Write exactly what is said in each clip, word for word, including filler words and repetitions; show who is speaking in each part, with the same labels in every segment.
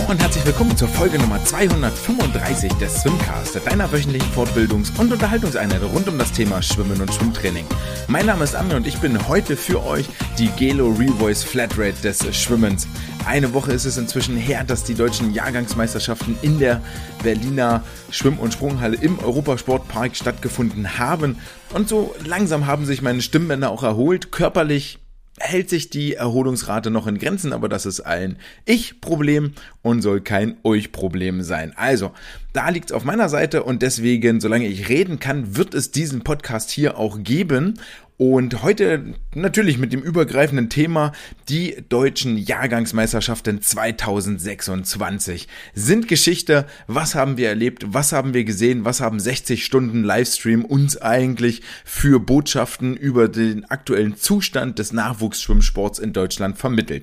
Speaker 1: und herzlich willkommen zur Folge Nummer zweihundertfünfunddreißig des Swimcast, deiner wöchentlichen Fortbildungs- und Unterhaltungseinheit rund um das Thema Schwimmen und Schwimmtraining. Mein Name ist Amir und ich bin heute für euch die Gelo Revoice Flatrate des Schwimmens. Eine Woche ist es inzwischen her, dass die deutschen Jahrgangsmeisterschaften in der Berliner Schwimm- und Sprunghalle im Europasportpark stattgefunden haben. Und so langsam haben sich meine Stimmbänder auch erholt. Körperlich hält sich die Erholungsrate noch in Grenzen, aber das ist ein Ich-Problem und soll kein Euch-Problem sein. Also, da liegt's auf meiner Seite und deswegen, solange ich reden kann, wird es diesen Podcast hier auch geben. Und heute natürlich mit dem übergreifenden Thema, die deutschen Jahrgangsmeisterschaften zweitausendsechsundzwanzig sind Geschichte. Was haben wir erlebt? Was haben wir gesehen? Was haben sechzig Stunden Livestream uns eigentlich für Botschaften über den aktuellen Zustand des Nachwuchsschwimmsports in Deutschland vermittelt?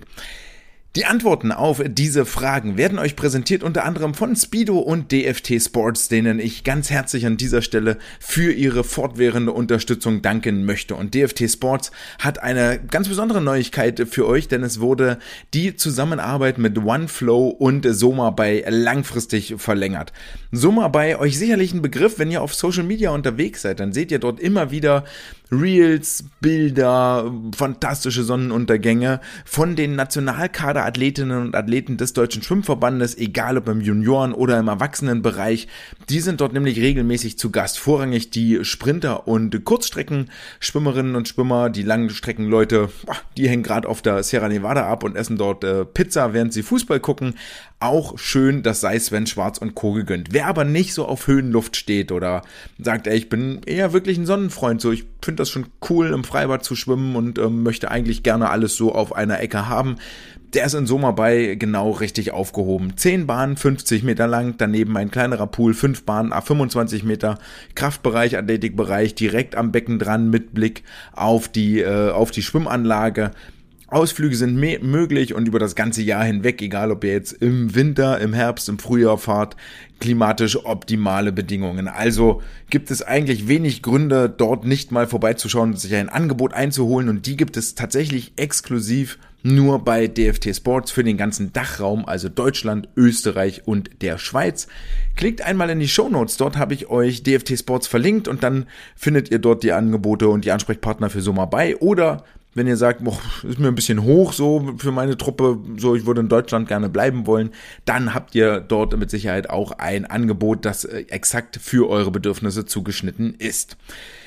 Speaker 1: Die Antworten auf diese Fragen werden euch präsentiert unter anderem von Speedo und D F T Sports, denen ich ganz herzlich an dieser Stelle für ihre fortwährende Unterstützung danken möchte. Und D F T Sports hat eine ganz besondere Neuigkeit für euch, denn es wurde die Zusammenarbeit mit OneFlow und SomaBuy langfristig verlängert. SomaBuy, euch sicherlich ein Begriff, wenn ihr auf Social Media unterwegs seid, dann seht ihr dort immer wieder Reels, Bilder, fantastische Sonnenuntergänge von den Nationalkaderathletinnen und Athleten des Deutschen Schwimmverbandes, egal ob im Junioren- oder im Erwachsenenbereich. Die sind dort nämlich regelmäßig zu Gast. Vorrangig die Sprinter und Kurzstreckenschwimmerinnen und Schwimmer, die Langstreckenleute, die hängen gerade auf der Sierra Nevada ab und essen dort äh, Pizza, während sie Fußball gucken. Auch schön, das sei Sven Schwarz und Co. gegönnt. Wer aber nicht so auf Höhenluft steht oder sagt, ey, ich bin eher wirklich ein Sonnenfreund, so ich finde das schon cool, im Freibad zu schwimmen und ähm, möchte eigentlich gerne alles so auf einer Ecke haben, der ist in SomaBuy genau richtig aufgehoben. zehn Bahnen, fünfzig Meter lang, daneben ein kleinerer Pool, fünf Bahnen, fünfundzwanzig Meter, Kraftbereich, Athletikbereich, direkt am Becken dran mit Blick auf die, äh, auf die Schwimmanlage. Ausflüge sind me- möglich und über das ganze Jahr hinweg, egal ob ihr jetzt im Winter, im Herbst, im Frühjahr fahrt, klimatisch optimale Bedingungen. Also gibt es eigentlich wenig Gründe, dort nicht mal vorbeizuschauen und sich ein Angebot einzuholen, und die gibt es tatsächlich exklusiv nur bei D F T Sports für den ganzen Dachraum, also Deutschland, Österreich und der Schweiz. Klickt einmal in die Shownotes, dort habe ich euch D F T Sports verlinkt und dann findet ihr dort die Angebote und die Ansprechpartner für SomaBuy. Oder wenn ihr sagt, boah, ist mir ein bisschen hoch so für meine Truppe, so ich würde in Deutschland gerne bleiben wollen, dann habt ihr dort mit Sicherheit auch ein Angebot, das exakt für eure Bedürfnisse zugeschnitten ist.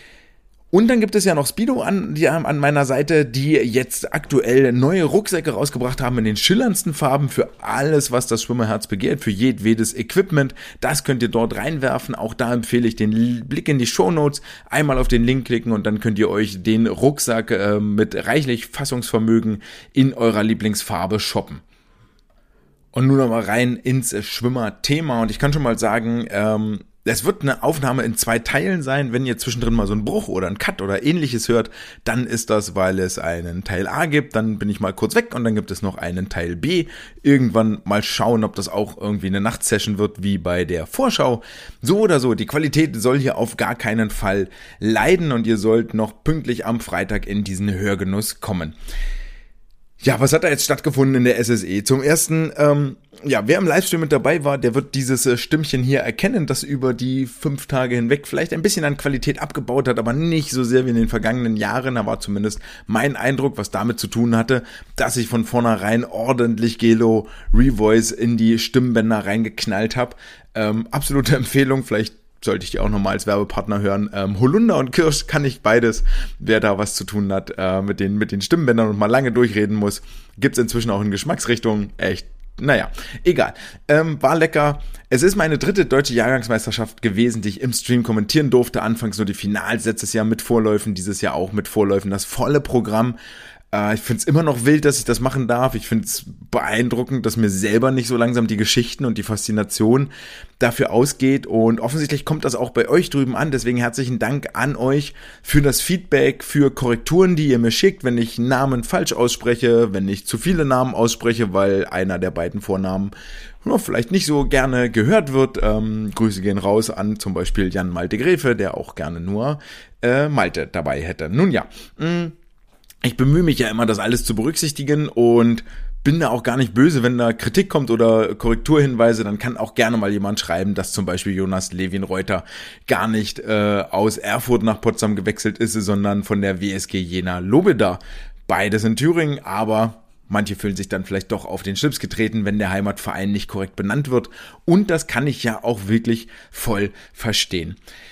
Speaker 1: Und dann gibt es ja noch Speedo an, die, an meiner Seite, die jetzt aktuell neue Rucksäcke rausgebracht haben in den schillerndsten Farben für alles, was das Schwimmerherz begehrt, für jedwedes Equipment. Das könnt ihr dort reinwerfen. Auch da empfehle ich den Blick in die Shownotes. Einmal auf den Link klicken und dann könnt ihr euch den Rucksack äh, mit reichlich Fassungsvermögen in eurer Lieblingsfarbe shoppen. Und nun noch mal rein ins Schwimmerthema. Und ich kann schon mal sagen, ähm, es wird eine Aufnahme in zwei Teilen sein. Wenn ihr zwischendrin mal so einen Bruch oder einen Cut oder ähnliches hört, dann ist das, weil es einen Teil A gibt. Dann bin ich mal kurz weg und dann gibt es noch einen Teil B. Irgendwann mal schauen, ob das auch irgendwie eine Nachtsession wird, wie bei der Vorschau. So oder so, die Qualität soll hier auf gar keinen Fall leiden und ihr sollt noch pünktlich am Freitag in diesen Hörgenuss kommen. Ja, was hat da jetzt stattgefunden in der S S E? Zum ersten, ähm, ja, wer im Livestream mit dabei war, der wird dieses äh, Stimmchen hier erkennen, das über die fünf Tage hinweg vielleicht ein bisschen an Qualität abgebaut hat, aber nicht so sehr wie in den vergangenen Jahren. Da war zumindest mein Eindruck, was damit zu tun hatte, dass ich von vornherein ordentlich Gelo Revoice in die Stimmbänder reingeknallt habe. Ähm, absolute Empfehlung, vielleicht sollte ich die auch nochmal als Werbepartner hören. Ähm, Holunder und Kirsch kann ich beides. Wer da was zu tun hat äh, mit den mit den Stimmbändern und mal lange durchreden muss, gibt's inzwischen auch in Geschmacksrichtungen. Echt, naja, egal. Ähm, war lecker. Es ist meine dritte deutsche Jahrgangsmeisterschaft gewesen, die ich im Stream kommentieren durfte. Anfangs nur die Finals, letztes Jahr mit Vorläufen, dieses Jahr auch mit Vorläufen. Das volle Programm. Äh, ich finde es immer noch wild, dass ich das machen darf. Ich finde es beeindruckend, dass mir selber nicht so langsam die Geschichten und die Faszination dafür ausgeht. Und offensichtlich kommt das auch bei euch drüben an. Deswegen herzlichen Dank an euch für das Feedback, für Korrekturen, die ihr mir schickt, wenn ich Namen falsch ausspreche, wenn ich zu viele Namen ausspreche, weil einer der beiden Vornamen vielleicht nicht so gerne gehört wird. Ähm, Grüße gehen raus an zum Beispiel Jan Malte Gräfe, der auch gerne nur äh, Malte dabei hätte. Nun ja, mh, ich bemühe mich ja immer, das alles zu berücksichtigen, und bin da auch gar nicht böse, wenn da Kritik kommt oder Korrekturhinweise, dann kann auch gerne mal jemand schreiben, dass zum Beispiel Jonas Lewin-Reuter gar nicht äh, aus Erfurt nach Potsdam gewechselt ist, sondern von der W S G Jena Lobeda. Beides in Thüringen, aber manche fühlen sich dann vielleicht doch auf den Schlips getreten, wenn der Heimatverein nicht korrekt benannt wird. Und das kann ich ja auch wirklich voll verstehen.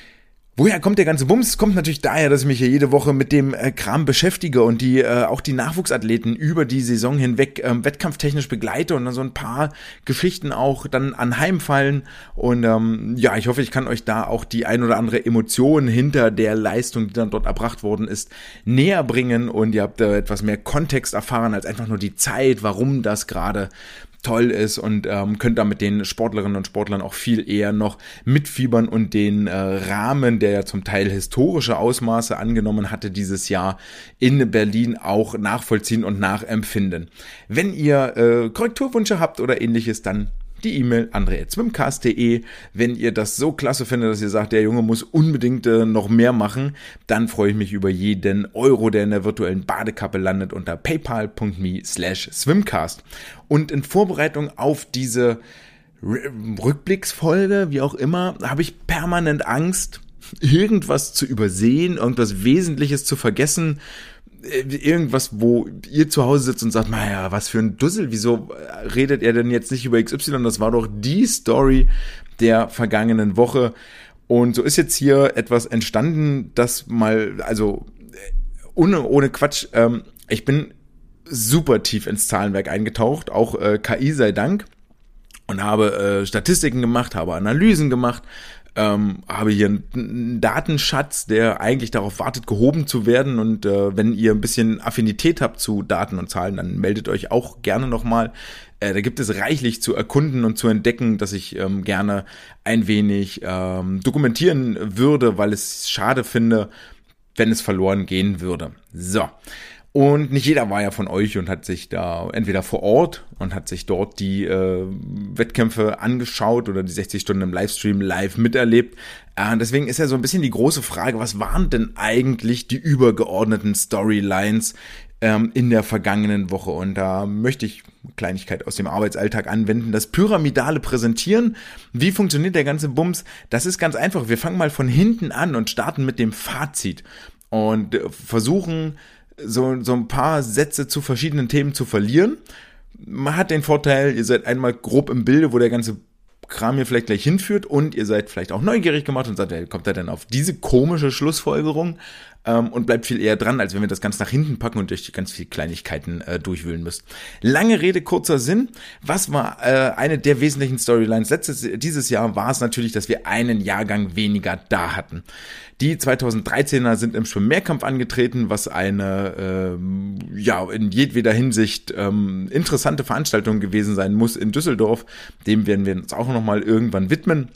Speaker 1: Woher kommt der ganze Bums? Es kommt natürlich daher, dass ich mich hier jede Woche mit dem äh, Kram beschäftige und die äh, auch die Nachwuchsathleten über die Saison hinweg ähm, wettkampftechnisch begleite und dann so ein paar Geschichten auch dann anheimfallen. Und ähm, ja, ich hoffe, ich kann euch da auch die ein oder andere Emotion hinter der Leistung, die dann dort erbracht worden ist, näher bringen. Und ihr habt äh, etwas mehr Kontext erfahren als einfach nur die Zeit, warum das gerade toll ist, und ähm, könnt da mit den Sportlerinnen und Sportlern auch viel eher noch mitfiebern und den äh, Rahmen, der ja zum Teil historische Ausmaße angenommen hatte dieses Jahr in Berlin, auch nachvollziehen und nachempfinden. Wenn ihr äh, Korrekturwünsche habt oder ähnliches, dann die E-Mail andre at swimcast punkt de. Wenn ihr das so klasse findet, dass ihr sagt, der Junge muss unbedingt äh, noch mehr machen, dann freue ich mich über jeden Euro, der in der virtuellen Badekappe landet, unter paypal punkt me slash swimcast. Und in Vorbereitung auf diese R- Rückblicksfolge, wie auch immer, habe ich permanent Angst, irgendwas zu übersehen, irgendwas Wesentliches zu vergessen, irgendwas, wo ihr zu Hause sitzt und sagt, naja, was für ein Dussel, wieso redet er denn jetzt nicht über X Y? Das war doch die Story der vergangenen Woche. Und so ist jetzt hier etwas entstanden, das mal, also ohne, ohne Quatsch, ähm, ich bin super tief ins Zahlenwerk eingetaucht, auch äh, K I sei Dank, und habe äh, Statistiken gemacht, habe Analysen gemacht, Ähm, habe hier einen Datenschatz, der eigentlich darauf wartet, gehoben zu werden, und äh, wenn ihr ein bisschen Affinität habt zu Daten und Zahlen, dann meldet euch auch gerne nochmal. Äh, da gibt es reichlich zu erkunden und zu entdecken, dass ich ähm, gerne ein wenig ähm, dokumentieren würde, weil es schade finde, wenn es verloren gehen würde. So. Und nicht jeder war ja von euch und hat sich da entweder vor Ort und hat sich dort die äh, Wettkämpfe angeschaut oder die sechzig Stunden im Livestream live miterlebt. Äh, deswegen ist ja so ein bisschen die große Frage, was waren denn eigentlich die übergeordneten Storylines ähm, in der vergangenen Woche? Und da möchte ich Kleinigkeit aus dem Arbeitsalltag anwenden, das pyramidale Präsentieren. Wie funktioniert der ganze Bums? Das ist ganz einfach. Wir fangen mal von hinten an und starten mit dem Fazit und äh, versuchen, so, so ein paar Sätze zu verschiedenen Themen zu verlieren. Man hat den Vorteil, ihr seid einmal grob im Bilde, wo der ganze Kram hier vielleicht gleich hinführt, und ihr seid vielleicht auch neugierig gemacht und sagt, ey, kommt er denn auf diese komische Schlussfolgerung, ähm, und bleibt viel eher dran, als wenn wir das ganz nach hinten packen und durch die ganz viele Kleinigkeiten äh, durchwühlen müsst. Lange Rede, kurzer Sinn. Was war äh, eine der wesentlichen Storylines? Letztes, dieses Jahr war es natürlich, dass wir einen Jahrgang weniger da hatten. Die zweitausenddreizehner sind im Schwimm-Mehrkampf angetreten, was eine ähm, ja in jedweder Hinsicht ähm, interessante Veranstaltung gewesen sein muss in Düsseldorf. Dem werden wir uns auch nochmal irgendwann widmen.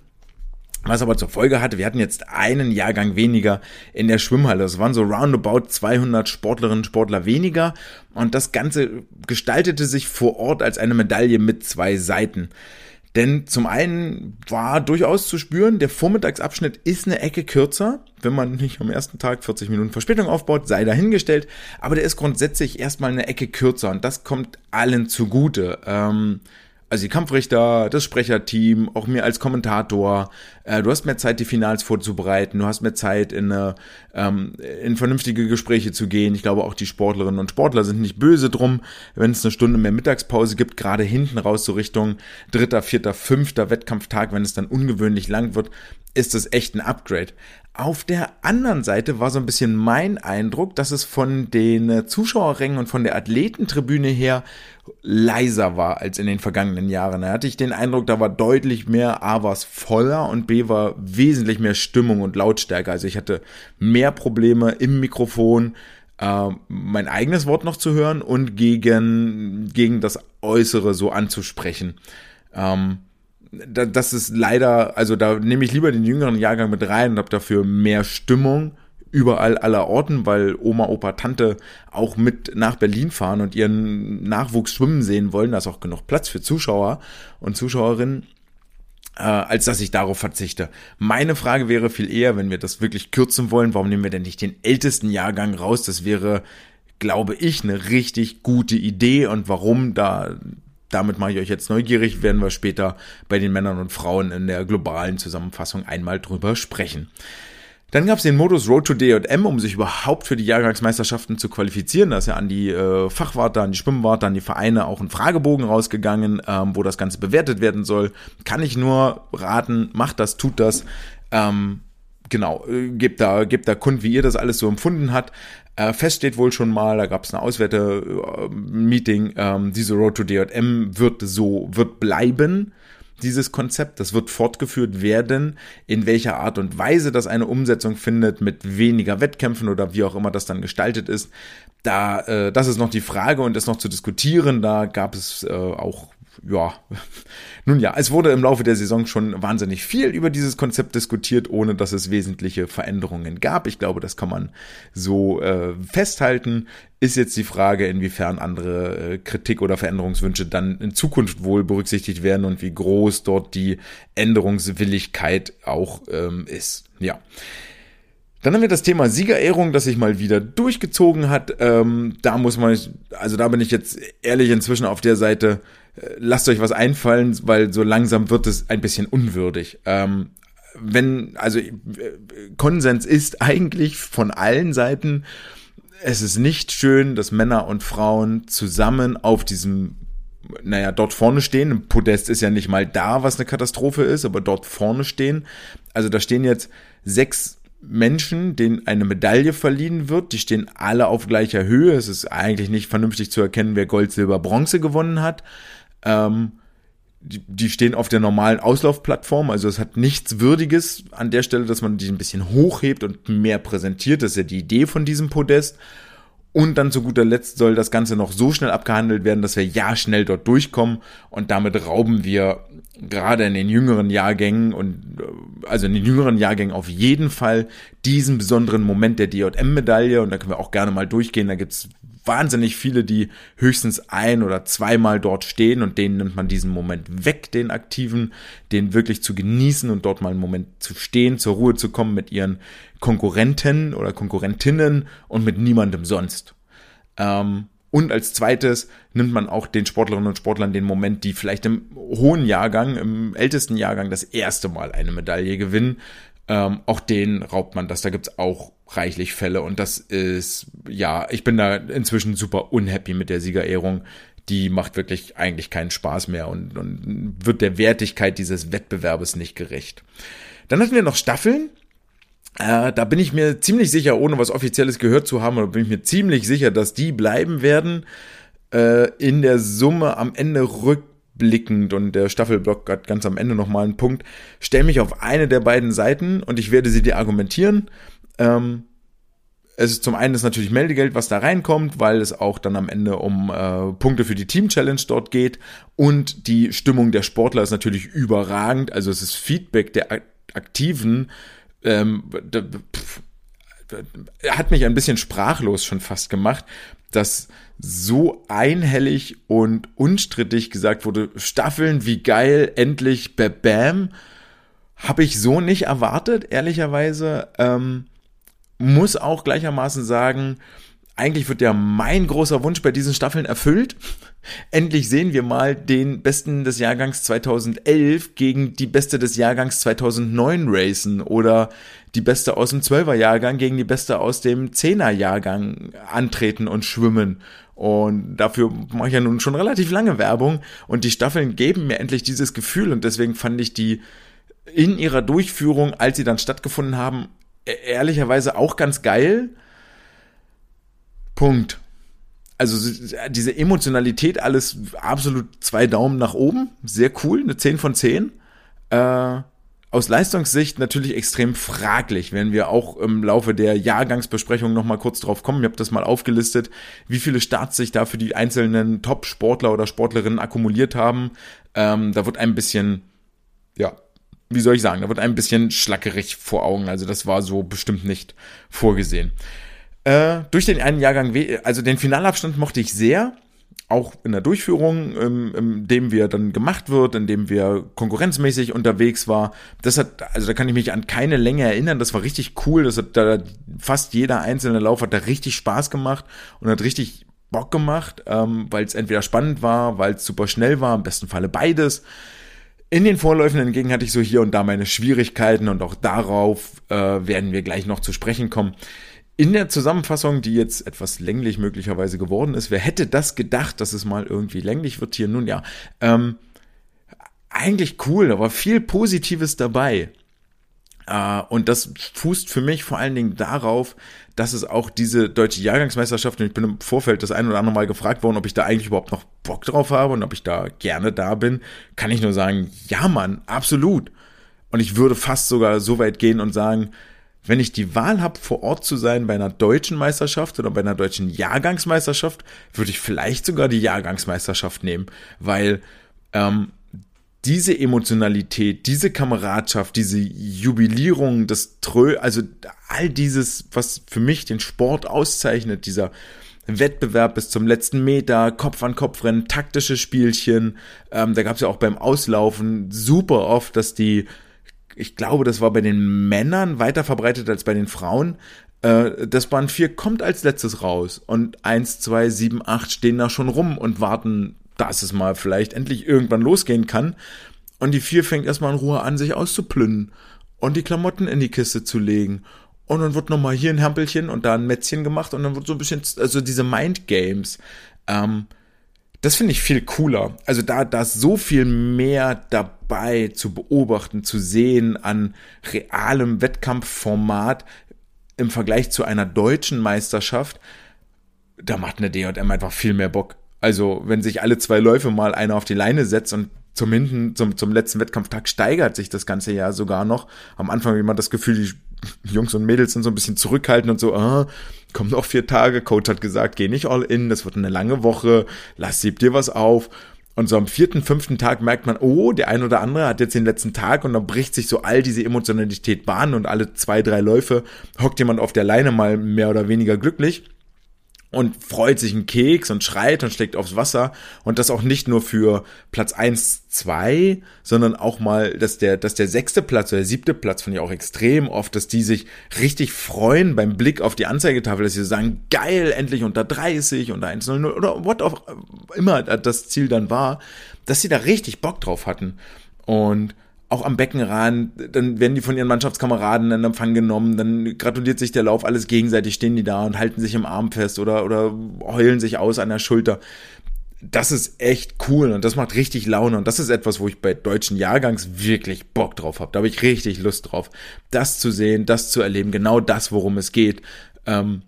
Speaker 1: Was aber zur Folge hatte, wir hatten jetzt einen Jahrgang weniger in der Schwimmhalle. Das waren so roundabout zweihundert Sportlerinnen und Sportler weniger. Und das Ganze gestaltete sich vor Ort als eine Medaille mit zwei Seiten. Denn zum einen war durchaus zu spüren, der Vormittagsabschnitt ist eine Ecke kürzer. Wenn man nicht am ersten Tag vierzig Minuten Verspätung aufbaut, sei dahingestellt. Aber der ist grundsätzlich erstmal eine Ecke kürzer, und das kommt allen zugute. Ähm, Also die Kampfrichter, das Sprecherteam, auch mir als Kommentator. Äh, du hast mehr Zeit, die Finals vorzubereiten. Du hast mehr Zeit, in, äh, ähm, in vernünftige Gespräche zu gehen. Ich glaube, auch die Sportlerinnen und Sportler sind nicht böse drum, wenn es eine Stunde mehr Mittagspause gibt, gerade hinten raus so Richtung dritter, vierter, fünfter Wettkampftag, wenn es dann ungewöhnlich lang wird, ist das echt ein Upgrade. Auf der anderen Seite war so ein bisschen mein Eindruck, dass es von den Zuschauerrängen und von der Athletentribüne her leiser war als in den vergangenen Jahren. Da hatte ich den Eindruck, da war deutlich mehr, A, war es voller, und B, war wesentlich mehr Stimmung und Lautstärke. Also ich hatte mehr Probleme im Mikrofon, äh, mein eigenes Wort noch zu hören und gegen, gegen das Äußere so anzusprechen. Ähm, Das ist leider, also da nehme ich lieber den jüngeren Jahrgang mit rein und habe dafür mehr Stimmung überall aller Orten, weil Oma, Opa, Tante auch mit nach Berlin fahren und ihren Nachwuchs schwimmen sehen wollen. Da ist auch genug Platz für Zuschauer und Zuschauerinnen, äh, als dass ich darauf verzichte. Meine Frage wäre viel eher, wenn wir das wirklich kürzen wollen, warum nehmen wir denn nicht den ältesten Jahrgang raus? Das wäre glaube ich, eine richtig gute Idee. Und warum, da damit mache ich euch jetzt neugierig, werden wir später bei den Männern und Frauen in der globalen Zusammenfassung einmal drüber sprechen. Dann gab es den Modus Road to D J M, um sich überhaupt für die Jahrgangsmeisterschaften zu qualifizieren. Da ist ja an die äh, Fachwarte, an die Schwimmwarte, an die Vereine auch ein Fragebogen rausgegangen, ähm, wo das Ganze bewertet werden soll. Kann ich nur raten, macht das, tut das. Ähm, genau, äh, gebt da, gebt da kund, wie ihr das alles so empfunden habt. Äh, fest steht wohl schon mal, da gab es ein Auswerte-Meeting, ähm, diese Road to D J M wird so, wird bleiben. Dieses Konzept, das wird fortgeführt werden, in welcher Art und Weise das eine Umsetzung findet, mit weniger Wettkämpfen oder wie auch immer das dann gestaltet ist. Da, äh, das ist noch die Frage und ist noch zu diskutieren. Da gab es äh, auch, ja, nun ja, es wurde im Laufe der Saison schon wahnsinnig viel über dieses Konzept diskutiert, ohne dass es wesentliche Veränderungen gab. Ich glaube, das kann man so äh, festhalten. Ist jetzt die Frage, inwiefern andere äh, Kritik oder Veränderungswünsche dann in Zukunft wohl berücksichtigt werden und wie groß dort die Änderungswilligkeit auch ähm, ist. Ja. Dann haben wir das Thema Siegerehrung, das sich mal wieder durchgezogen hat. Ähm, da muss man, also da bin ich jetzt ehrlich inzwischen auf der Seite, äh, lasst euch was einfallen, weil so langsam wird es ein bisschen unwürdig. Ähm, wenn, also äh, Konsens ist eigentlich von allen Seiten, es ist nicht schön, dass Männer und Frauen zusammen auf diesem, naja, dort vorne stehen. Ein Podest ist ja nicht mal da, was eine Katastrophe ist, aber dort vorne stehen. Also da stehen jetzt sechs Menschen, denen eine Medaille verliehen wird. Die stehen alle auf gleicher Höhe. Es ist eigentlich nicht vernünftig zu erkennen, wer Gold, Silber, Bronze gewonnen hat. Ähm, die, die stehen auf der normalen Auslaufplattform. Also es hat nichts Würdiges an der Stelle, dass man die ein bisschen hochhebt und mehr präsentiert. Das ist ja die Idee von diesem Podest. Und dann zu guter Letzt soll das Ganze noch so schnell abgehandelt werden, dass wir ja schnell dort durchkommen. Und damit rauben wir gerade in den jüngeren Jahrgängen und also in den jüngeren Jahrgängen auf jeden Fall diesen besonderen Moment der D J M-Medaille. Und da können wir auch gerne mal durchgehen. Da gibt's wahnsinnig viele, die höchstens ein- oder zweimal dort stehen und denen nimmt man diesen Moment weg, den Aktiven, den wirklich zu genießen und dort mal einen Moment zu stehen, zur Ruhe zu kommen mit ihren Konkurrenten oder Konkurrentinnen und mit niemandem sonst. Ähm, und als zweites nimmt man auch den Sportlerinnen und Sportlern den Moment, die vielleicht im hohen Jahrgang, im ältesten Jahrgang das erste Mal eine Medaille gewinnen. Ähm, auch denen raubt man das. Da gibt's auch reichlich Fälle und das ist, ja, ich bin da inzwischen super unhappy mit der Siegerehrung. Die macht wirklich eigentlich keinen Spaß mehr und, und wird der Wertigkeit dieses Wettbewerbes nicht gerecht. Dann hatten wir noch Staffeln. Äh, da bin ich mir ziemlich sicher, ohne was Offizielles gehört zu haben, oder bin ich mir ziemlich sicher, dass die bleiben werden. Äh, in der Summe am Ende rückblickend, und der Staffelblock hat ganz am Ende nochmal einen Punkt, stell mich auf eine der beiden Seiten und ich werde sie dir argumentieren. Ähm, es ist zum einen ist natürlich Meldegeld, was da reinkommt, weil es auch dann am Ende um äh, Punkte für die Team-Challenge dort geht, und die Stimmung der Sportler ist natürlich überragend, also es ist Feedback der Aktiven, ähm, da, pff, hat mich ein bisschen sprachlos schon fast gemacht, dass so einhellig und unstrittig gesagt wurde, Staffeln, wie geil, endlich, bam, habe ich so nicht erwartet, ehrlicherweise. Ähm, muss auch gleichermaßen sagen, eigentlich wird ja mein großer Wunsch bei diesen Staffeln erfüllt. Endlich sehen wir mal den Besten des Jahrgangs zweitausendelf gegen die Beste des Jahrgangs zweitausendneun racen oder die Beste aus dem Zwölfer-Jahrgang gegen die Beste aus dem Zehner-Jahrgang antreten und schwimmen. Und dafür mache ich ja nun schon relativ lange Werbung und die Staffeln geben mir endlich dieses Gefühl und deswegen fand ich die in ihrer Durchführung, als sie dann stattgefunden haben, ehrlicherweise auch ganz geil. Punkt. Also diese Emotionalität, alles absolut zwei Daumen nach oben. Sehr cool, eine zehn von zehn. Äh, aus Leistungssicht natürlich extrem fraglich, wenn wir auch im Laufe der Jahrgangsbesprechung nochmal kurz drauf kommen. Ich habe das mal aufgelistet, wie viele Starts sich da für die einzelnen Top-Sportler oder Sportlerinnen akkumuliert haben. Ähm, da wird ein bisschen, ja, wie soll ich sagen, da wird ein bisschen schlackerig vor Augen. Also das war so bestimmt nicht vorgesehen. Äh, durch den einen Jahrgang, also den Finalabstand mochte ich sehr. auch in der Durchführung, ähm, in dem wir dann gemacht wird, in dem wir konkurrenzmäßig unterwegs war. Das hat, also da kann ich mich an keine Länge erinnern. Das war richtig cool. Das hat da fast jeder einzelne Lauf hat da richtig Spaß gemacht und hat richtig Bock gemacht, ähm, weil es entweder spannend war, weil es super schnell war, im besten Falle beides. In den Vorläufen hingegen hatte ich so hier und da meine Schwierigkeiten und auch darauf äh, werden wir gleich noch zu sprechen kommen. In der Zusammenfassung, die jetzt etwas länglich möglicherweise geworden ist, wer hätte das gedacht, dass es mal irgendwie länglich wird hier? Nun ja, ähm, eigentlich cool, da war viel Positives dabei. Uh, und das fußt für mich vor allen Dingen darauf, dass es auch diese deutsche Jahrgangsmeisterschaft, und ich bin im Vorfeld das ein oder andere Mal gefragt worden, ob ich da eigentlich überhaupt noch Bock drauf habe und ob ich da gerne da bin, kann ich nur sagen, ja Mann, absolut. Und ich würde fast sogar so weit gehen und sagen, wenn ich die Wahl habe, vor Ort zu sein bei einer deutschen Meisterschaft oder bei einer deutschen Jahrgangsmeisterschaft, würde ich vielleicht sogar die Jahrgangsmeisterschaft nehmen, weil ähm, diese Emotionalität, diese Kameradschaft, diese Jubilierung, das Trö, also all dieses, was für mich den Sport auszeichnet, dieser Wettbewerb bis zum letzten Meter, Kopf-an-Kopf-Rennen, taktische Spielchen, ähm, da gab es ja auch beim Auslaufen super oft, dass die, ich glaube, das war bei den Männern weiter verbreitet als bei den Frauen, äh, das Bahn vier kommt als letztes raus und eins, zwei, sieben, acht stehen da schon rum und warten, dass es mal vielleicht endlich irgendwann losgehen kann. Und die vier fängt erstmal in Ruhe an, sich auszuplündern und die Klamotten in die Kiste zu legen. Und dann wird nochmal hier ein Hampelchen und da ein Mätzchen gemacht und dann wird so ein bisschen, also diese Mindgames, ähm, das finde ich viel cooler. Also da, da ist so viel mehr dabei zu beobachten, zu sehen an realem Wettkampfformat im Vergleich zu einer deutschen Meisterschaft. Da macht eine D J M einfach viel mehr Bock. Also, wenn sich alle zwei Läufe mal einer auf die Leine setzt und zum hinten, zum, zum letzten Wettkampftag steigert sich das Ganze ja sogar noch. Am Anfang hat man das Gefühl, die Jungs und Mädels sind so ein bisschen zurückhaltend und so, ah, kommen noch vier Tage, Coach hat gesagt, geh nicht all in, das wird eine lange Woche, lass, sieb dir was auf. Und so am vierten, fünften Tag merkt man, oh, der ein oder andere hat jetzt den letzten Tag und dann bricht sich so all diese Emotionalität Bahn und alle zwei, drei Läufe hockt jemand auf der Leine mal mehr oder weniger glücklich und freut sich einen Keks und schreit und schlägt aufs Wasser und das auch nicht nur für Platz eins, zwei, sondern auch mal, dass der, dass der sechste Platz oder der siebte Platz, finde ich auch extrem oft, dass die sich richtig freuen beim Blick auf die Anzeigetafel, dass sie sagen, geil, endlich unter dreißig, unter eins null null oder what auch immer das Ziel dann war, dass sie da richtig Bock drauf hatten und auch am Beckenrand, dann werden die von ihren Mannschaftskameraden in Empfang genommen, dann gratuliert sich der Lauf, alles gegenseitig stehen die da und halten sich im Arm fest oder, oder heulen sich aus an der Schulter. Das ist echt cool und das macht richtig Laune und das ist etwas, wo ich bei deutschen Jahrgangs wirklich Bock drauf habe. Da habe ich richtig Lust drauf, das zu sehen, das zu erleben, genau das, worum es geht. Ähm,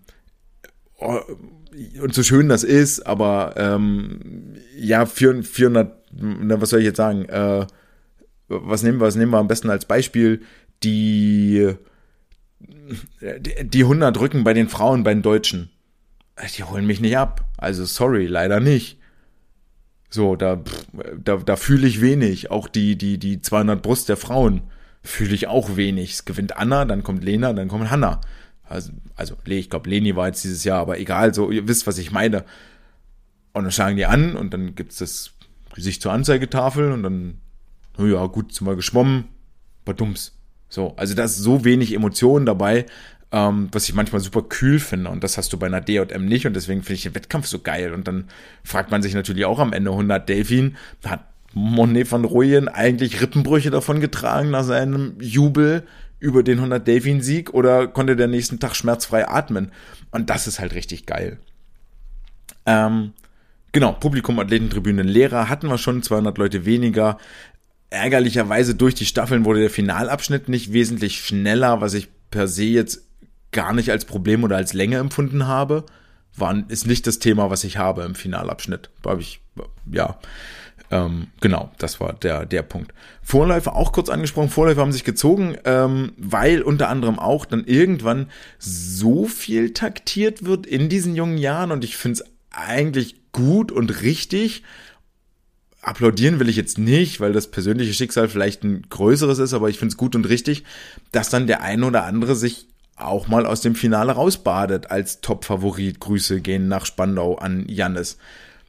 Speaker 1: und so schön das ist, aber ähm, ja, vierhundert, was soll ich jetzt sagen, äh, Was nehmen wir, was nehmen wir am besten als Beispiel? Die, die, die hundert Rücken bei den Frauen, bei den Deutschen. Die holen mich nicht ab. Also sorry, leider nicht. So, da, da, da fühle ich wenig. Auch die, die, die zweihundert Brust der Frauen fühle ich auch wenig. Es gewinnt Anna, dann kommt Lena, dann kommt Hanna. Also, also ich glaube, Leni war jetzt dieses Jahr, aber egal, so, ihr wisst, was ich meine. Und dann schlagen die an und dann gibt's das Gesicht zur Anzeigetafel und dann ja, gut, sind wir geschwommen, badums. So, also da ist so wenig Emotionen dabei, ähm, was ich manchmal super kühl finde und das hast du bei einer D J M nicht und deswegen finde ich den Wettkampf so geil und dann fragt man sich natürlich auch am Ende hundert Delfin, hat Monet van Rooyen eigentlich Rippenbrüche davon getragen nach seinem Jubel über den hundert Delfin Sieg oder konnte der nächsten Tag schmerzfrei atmen und das ist halt richtig geil. Ähm, genau, Publikum, Athletentribünen, Lehrer hatten wir schon, zweihundert Leute weniger. Ärgerlicherweise durch die Staffeln wurde der Finalabschnitt nicht wesentlich schneller, was ich per se jetzt gar nicht als Problem oder als Länge empfunden habe. War, ist nicht das Thema, was ich habe im Finalabschnitt. Habe ich, ja, ähm, genau, das war der, der Punkt. Vorläufe auch kurz angesprochen, Vorläufe haben sich gezogen, ähm, weil unter anderem auch dann irgendwann so viel taktiert wird in diesen jungen Jahren und ich finde es eigentlich gut und richtig. Applaudieren will ich jetzt nicht, weil das persönliche Schicksal vielleicht ein größeres ist, aber ich finde es gut und richtig, dass dann der eine oder andere sich auch mal aus dem Finale rausbadet als Top-Favorit. Grüße gehen nach Spandau an Jannis.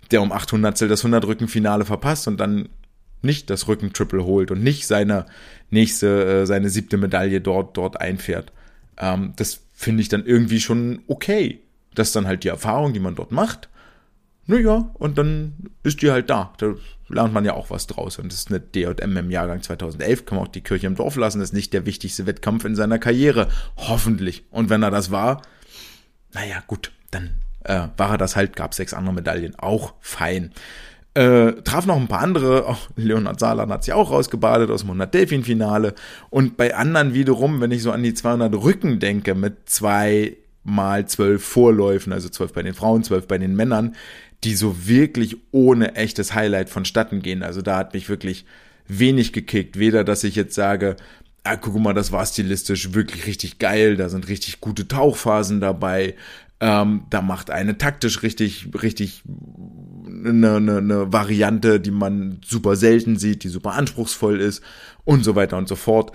Speaker 1: der um achthundertstel das hundert-Rücken-Finale verpasst und dann nicht das Rücken-Triple holt und nicht seine nächste, äh, seine siebte Medaille dort, dort einfährt. Ähm, das finde ich dann irgendwie schon okay. Das ist dann halt die Erfahrung, die man dort macht. Naja, und dann ist die halt da. Da lernt man ja auch was draus. Und das ist eine D J M im Jahrgang zweitausendelf. Kann man auch die Kirche im Dorf lassen. Das ist nicht der wichtigste Wettkampf in seiner Karriere. Hoffentlich. Und wenn er das war, naja, gut, dann äh, war er das halt, gab sechs andere Medaillen. Auch fein. Äh, traf noch ein paar andere, auch Leonhard Saarland hat sich auch rausgebadet aus dem hundert-Delfin-Finale. Und bei anderen wiederum, wenn ich so an die zweihundert Rücken denke, mit zwei mal zwölf Vorläufen, also zwölf bei den Frauen, zwölf bei den Männern, die so wirklich ohne echtes Highlight vonstatten gehen. Also da hat mich wirklich wenig gekickt. Weder, dass ich jetzt sage, ah, guck mal, das war stilistisch wirklich richtig geil, da sind richtig gute Tauchphasen dabei, ähm, da macht eine taktisch richtig, richtig eine, eine, eine Variante, die man super selten sieht, die super anspruchsvoll ist und so weiter und so fort.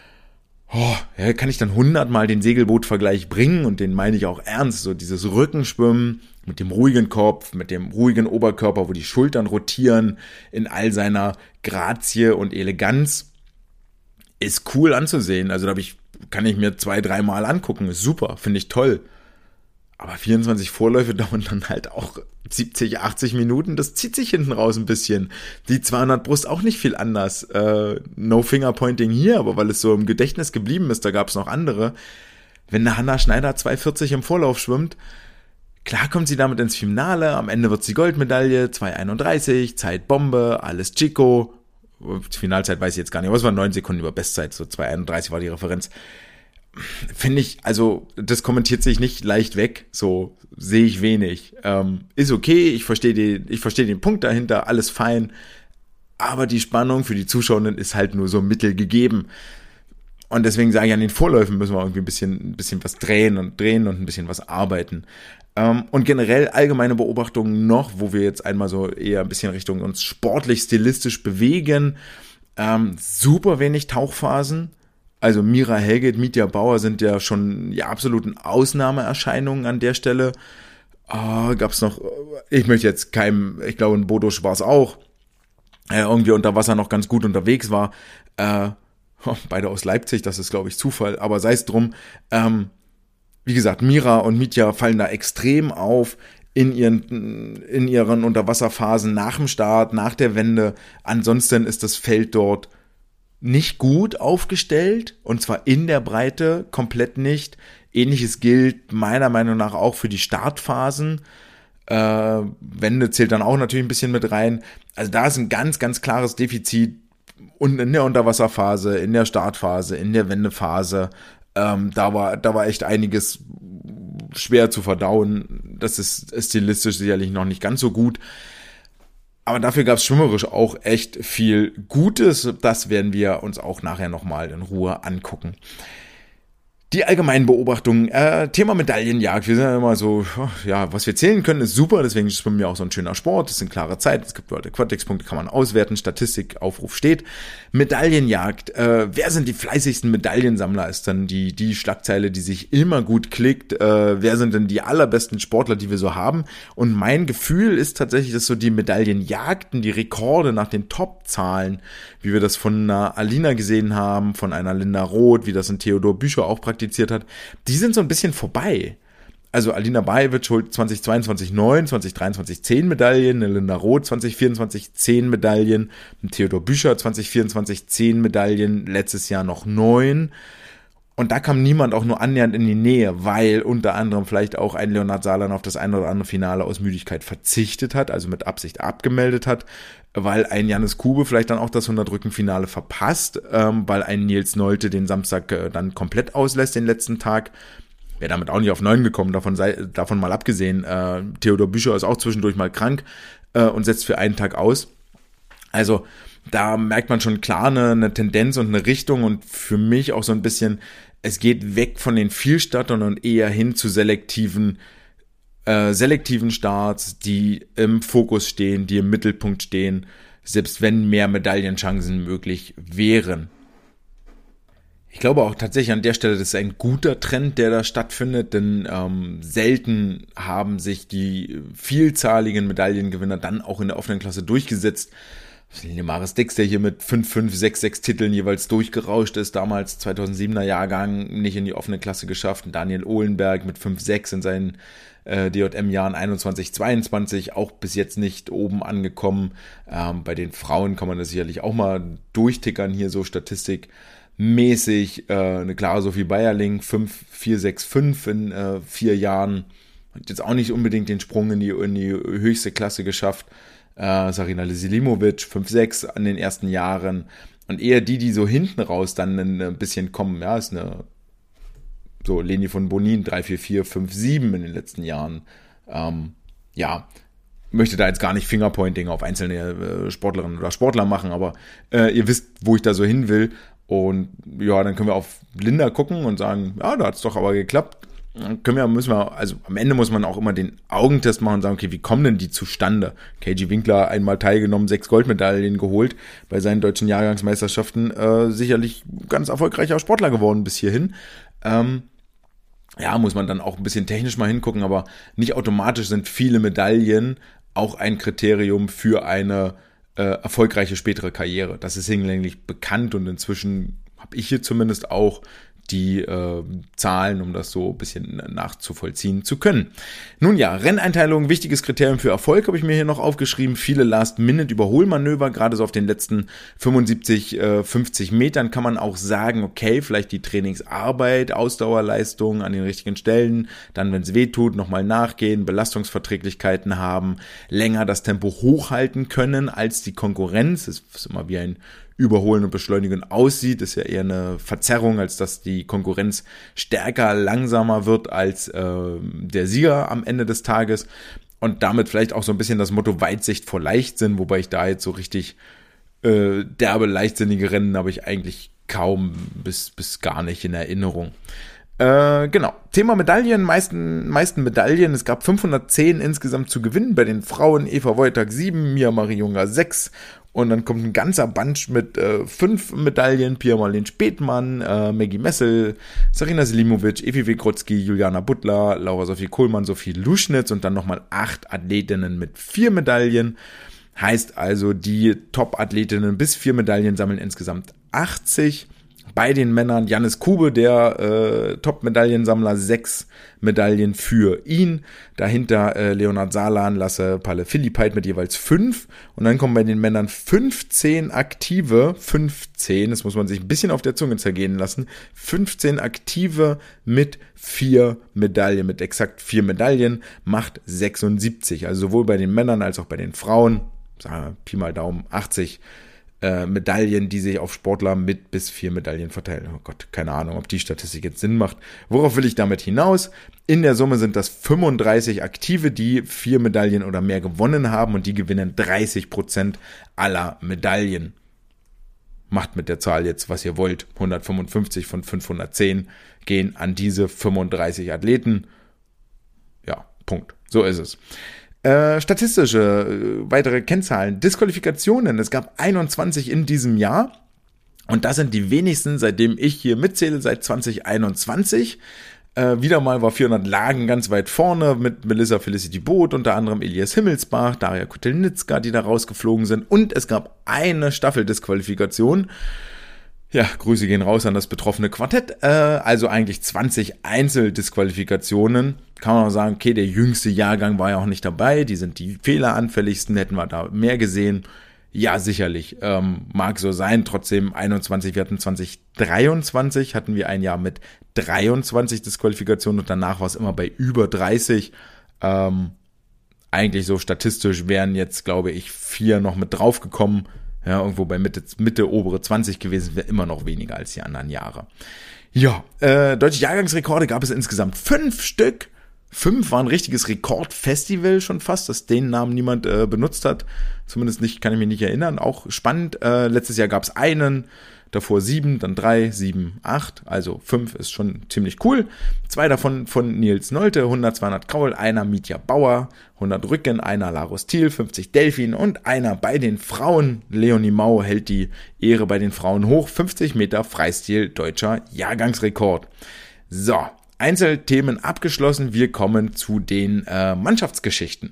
Speaker 1: Oh, ja, kann ich dann hundertmal den Segelboot-Vergleich bringen und den meine ich auch ernst, so dieses Rückenschwimmen mit dem ruhigen Kopf, mit dem ruhigen Oberkörper, wo die Schultern rotieren in all seiner Grazie und Eleganz, ist cool anzusehen. Also da hab ich, kann ich mir zwei, dreimal angucken, ist super, finde ich toll. Aber vierundzwanzig Vorläufe dauern dann halt auch siebzig, achtzig Minuten, das zieht sich hinten raus ein bisschen. Die zweihundert Brust auch nicht viel anders. Äh, no Fingerpointing hier, aber weil es so im Gedächtnis geblieben ist, da gab es noch andere. Wenn eine Hanna Schneider zwei vierzig im Vorlauf schwimmt, klar kommt sie damit ins Finale, am Ende wird sie Goldmedaille, zwei einunddreißig, Zeitbombe, alles Chico. Die Finalzeit weiß ich jetzt gar nicht, aber es war neun Sekunden über Bestzeit, so zwei einunddreißig war die Referenz. Finde ich, also das kommentiert sich nicht leicht weg, so sehe ich wenig. Ähm, ist okay, ich verstehe den, ich verstehe den Punkt dahinter, alles fein, aber die Spannung für die Zuschauenden ist halt nur so mittel gegeben. Und deswegen sage ich, an den Vorläufen müssen wir irgendwie ein bisschen, ein bisschen was drehen und drehen und ein bisschen was arbeiten. Ähm, und generell allgemeine Beobachtungen noch, wo wir jetzt einmal so eher ein bisschen Richtung uns sportlich, stilistisch bewegen. Ähm, super wenig Tauchphasen. Also Mira Helget, Mitja Bauer sind ja schon die absoluten Ausnahmeerscheinungen an der Stelle. Oh, gab's noch, ich möchte jetzt keinem, ich glaube in Bodo Schwarz auch, äh, irgendwie unter Wasser noch ganz gut unterwegs war. Äh, beide aus Leipzig, das ist glaube ich Zufall, aber sei es drum. Ähm, wie gesagt, Mira und Mitja fallen da extrem auf in ihren, in ihren Unterwasserphasen nach dem Start, nach der Wende. Ansonsten ist das Feld dort nicht gut aufgestellt, und zwar in der Breite komplett nicht. Ähnliches gilt meiner Meinung nach auch für die Startphasen. Äh, Wende zählt dann auch natürlich ein bisschen mit rein. Also da ist ein ganz, ganz klares Defizit und in der Unterwasserphase, in der Startphase, in der Wendephase. Ähm, da war, da war echt einiges schwer zu verdauen. Das ist stilistisch sicherlich noch nicht ganz so gut. Aber dafür gab es schwimmerisch auch echt viel Gutes. Das werden wir uns auch nachher nochmal in Ruhe angucken. Die allgemeinen Beobachtungen, äh, Thema Medaillenjagd, wir sind ja immer so, ja, was wir zählen können, ist super, deswegen ist Schwimmen ja auch so ein schöner Sport, das sind klare Zeiten, es gibt World Aquatics-Punkte, kann man auswerten, Statistik, Aufruf steht. Medaillenjagd, äh, wer sind die fleißigsten Medaillensammler, ist dann die die Schlagzeile, die sich immer gut klickt, äh, wer sind denn die allerbesten Sportler, die wir so haben, und mein Gefühl ist tatsächlich, dass so die Medaillenjagden, die Rekorde nach den Top-Zahlen, wie wir das von einer Alina gesehen haben, von einer Linda Roth, wie das ein Theodor Bücher auch praktiziert hat, die sind so ein bisschen vorbei. Also Alina Bajevic holt zwanzig zweiundzwanzig neun, zwanzig dreiundzwanzig zehn Medaillen, eine Linda Roth zwanzig vierundzwanzig zehn Medaillen, ein Theodor Bücher zwanzig vierundzwanzig zehn Medaillen, letztes Jahr noch neun. Und da kam niemand auch nur annähernd in die Nähe, weil unter anderem vielleicht auch ein Leonhard Saarland auf das ein oder andere Finale aus Müdigkeit verzichtet hat, also mit Absicht abgemeldet hat, weil ein Jannis Kube vielleicht dann auch das hundert-Rücken-Finale verpasst, ähm, weil ein Nils Nolte den Samstag äh, dann komplett auslässt, den letzten Tag. Wäre damit auch nicht auf neun gekommen, davon sei, davon mal abgesehen. Äh, Theodor Bücher ist auch zwischendurch mal krank äh, und setzt für einen Tag aus. Also da merkt man schon klar eine, eine Tendenz und eine Richtung, und für mich auch so ein bisschen, es geht weg von den Vielstartern und eher hin zu selektiven äh, selektiven Starts, die im Fokus stehen, die im Mittelpunkt stehen, selbst wenn mehr Medaillenchancen möglich wären. Ich glaube auch tatsächlich an der Stelle, das ist ein guter Trend, der da stattfindet, denn ähm, selten haben sich die vielzahligen Medaillengewinner dann auch in der offenen Klasse durchgesetzt. Maris Dix, der hier mit fünf fünf, sechs sechs Titeln jeweils durchgerauscht ist, damals zweitausendsiebener Jahrgang nicht in die offene Klasse geschafft. Daniel Ohlenberg mit fünf sechs in seinen äh, D J M-Jahren einundzwanzig zweiundzwanzig, auch bis jetzt nicht oben angekommen. Ähm, bei den Frauen kann man das sicherlich auch mal durchtickern, hier so statistikmäßig. Äh, eine Clara Sophie Bayerling, fünf vier sechs fünf in äh, vier Jahren. Hat jetzt auch nicht unbedingt den Sprung in die, in die höchste Klasse geschafft. Uh, Sarina Selimovic, fünf sechs an den ersten Jahren und eher die, die so hinten raus dann ein bisschen kommen, ja, ist eine so Leni von Bonin, drei vier vier, fünf sieben in den letzten Jahren, ähm, ja, möchte da jetzt gar nicht Fingerpointing auf einzelne äh, Sportlerinnen oder Sportler machen, aber äh, ihr wisst, wo ich da so hin will und ja, dann können wir auf Linda gucken und sagen, ja, da hat's doch aber geklappt. Können wir, müssen wir, also am Ende muss man auch immer den Augentest machen und sagen, okay, wie kommen denn die zustande? K G Winkler einmal teilgenommen, sechs Goldmedaillen geholt bei seinen deutschen Jahrgangsmeisterschaften, äh, sicherlich ganz erfolgreicher Sportler geworden bis hierhin. Ähm, ja, muss man dann auch ein bisschen technisch mal hingucken, aber nicht automatisch sind viele Medaillen auch ein Kriterium für eine äh, erfolgreiche spätere Karriere. Das ist hinlänglich bekannt und inzwischen habe ich hier zumindest auch die äh, Zahlen, um das so ein bisschen nachzuvollziehen zu können. Nun ja, Renneinteilung, wichtiges Kriterium für Erfolg, habe ich mir hier noch aufgeschrieben. Viele Last-Minute-Überholmanöver, gerade so auf den letzten fünfundsiebzig, fünfzig Metern kann man auch sagen, okay, vielleicht die Trainingsarbeit, Ausdauerleistung an den richtigen Stellen, dann, wenn es weh tut, nochmal nachgehen, Belastungsverträglichkeiten haben, länger das Tempo hochhalten können als die Konkurrenz. Das ist immer wie ein Überholen und Beschleunigen aussieht, ist ja eher eine Verzerrung, als dass die Konkurrenz stärker, langsamer wird als äh, der Sieger am Ende des Tages und damit vielleicht auch so ein bisschen das Motto Weitsicht vor Leichtsinn, wobei ich da jetzt so richtig äh, derbe, leichtsinnige Rennen habe ich eigentlich kaum bis, bis gar nicht in Erinnerung. Äh, genau, Thema Medaillen, meisten, meisten Medaillen, es gab fünfhundertzehn insgesamt zu gewinnen, bei den Frauen Eva Wojtak sieben, Mia Marie-Junger sechs und dann kommt ein ganzer Bunch mit äh, fünf Medaillen, Pia-Marlene Spethmann, äh, Maggie Messel, Sarina Selimovic, Evi Wekrotzki, Juliana Butler, Laura Sophie Kohlmann, Sophie Luschnitz und dann nochmal acht Athletinnen mit vier Medaillen. Heißt also, die Top-Athletinnen bis vier Medaillen sammeln insgesamt achtzig. Bei den Männern Jannis Kube, der äh, Top-Medaillensammler, sechs Medaillen für ihn. Dahinter äh, Leonard Salan, Lasse Palle Philippait mit jeweils fünf. Und dann kommen bei den Männern fünfzehn aktive, fünfzehn, das muss man sich ein bisschen auf der Zunge zergehen lassen, fünfzehn aktive mit vier Medaillen, mit exakt vier Medaillen, macht sechsundsiebzig. Also sowohl bei den Männern als auch bei den Frauen, sagen wir Pi mal Daumen, achtzig Äh, Medaillen, die sich auf Sportler mit bis vier Medaillen verteilen. Oh Gott, keine Ahnung, ob die Statistik jetzt Sinn macht. Worauf will ich damit hinaus? In der Summe sind das fünfunddreißig Aktive, die vier Medaillen oder mehr gewonnen haben und die gewinnen dreißig Prozent aller Medaillen. Macht mit der Zahl jetzt, was ihr wollt. hundertfünfundfünfzig von fünfhundertzehn gehen an diese fünfunddreißig Athleten. Ja, Punkt. So ist es. Äh, statistische, äh, weitere Kennzahlen, Disqualifikationen, es gab einundzwanzig in diesem Jahr und das sind die wenigsten, seitdem ich hier mitzähle, seit zwanzig einundzwanzig. Äh, wieder mal war vierhundert Lagen ganz weit vorne mit Melissa Felicity Boot, unter anderem Elias Himmelsbach, Daria Kotelnitzka, die da rausgeflogen sind und es gab eine Staffeldisqualifikation. Ja, Grüße gehen raus an das betroffene Quartett, äh, also eigentlich zwanzig Einzeldisqualifikationen. Kann man auch sagen, okay, der jüngste Jahrgang war ja auch nicht dabei, die sind die fehleranfälligsten, hätten wir da mehr gesehen. Ja, sicherlich, ähm, mag so sein, trotzdem einundzwanzig, wir hatten zwanzig dreiundzwanzig, hatten wir ein Jahr mit dreiundzwanzig Disqualifikationen und danach war es immer bei über dreißig. Ähm, eigentlich so statistisch wären jetzt, glaube ich, vier noch mit draufgekommen. Ja, irgendwo bei Mitte, Mitte obere zwanzig gewesen, wäre immer noch weniger als die anderen Jahre. Ja, äh, deutsche Jahrgangsrekorde gab es insgesamt fünf Stück. Fünf war ein richtiges Rekordfestival schon fast, dass den Namen niemand äh, benutzt hat. Zumindest nicht, kann ich mich nicht erinnern. Auch spannend. Äh, letztes Jahr gab es einen davor sieben, dann drei, sieben, acht, also fünf ist schon ziemlich cool. Zwei davon von Nils Nolte, hundert, zweihundert Kraul, einer Mitja Bauer, hundert Rücken, einer Larus Thiel, fünfzig Delfin und einer bei den Frauen. Leonie Mau hält die Ehre bei den Frauen hoch, fünfzig Meter Freistil, deutscher Jahrgangsrekord. So, Einzelthemen abgeschlossen, wir kommen zu den äh, Mannschaftsgeschichten.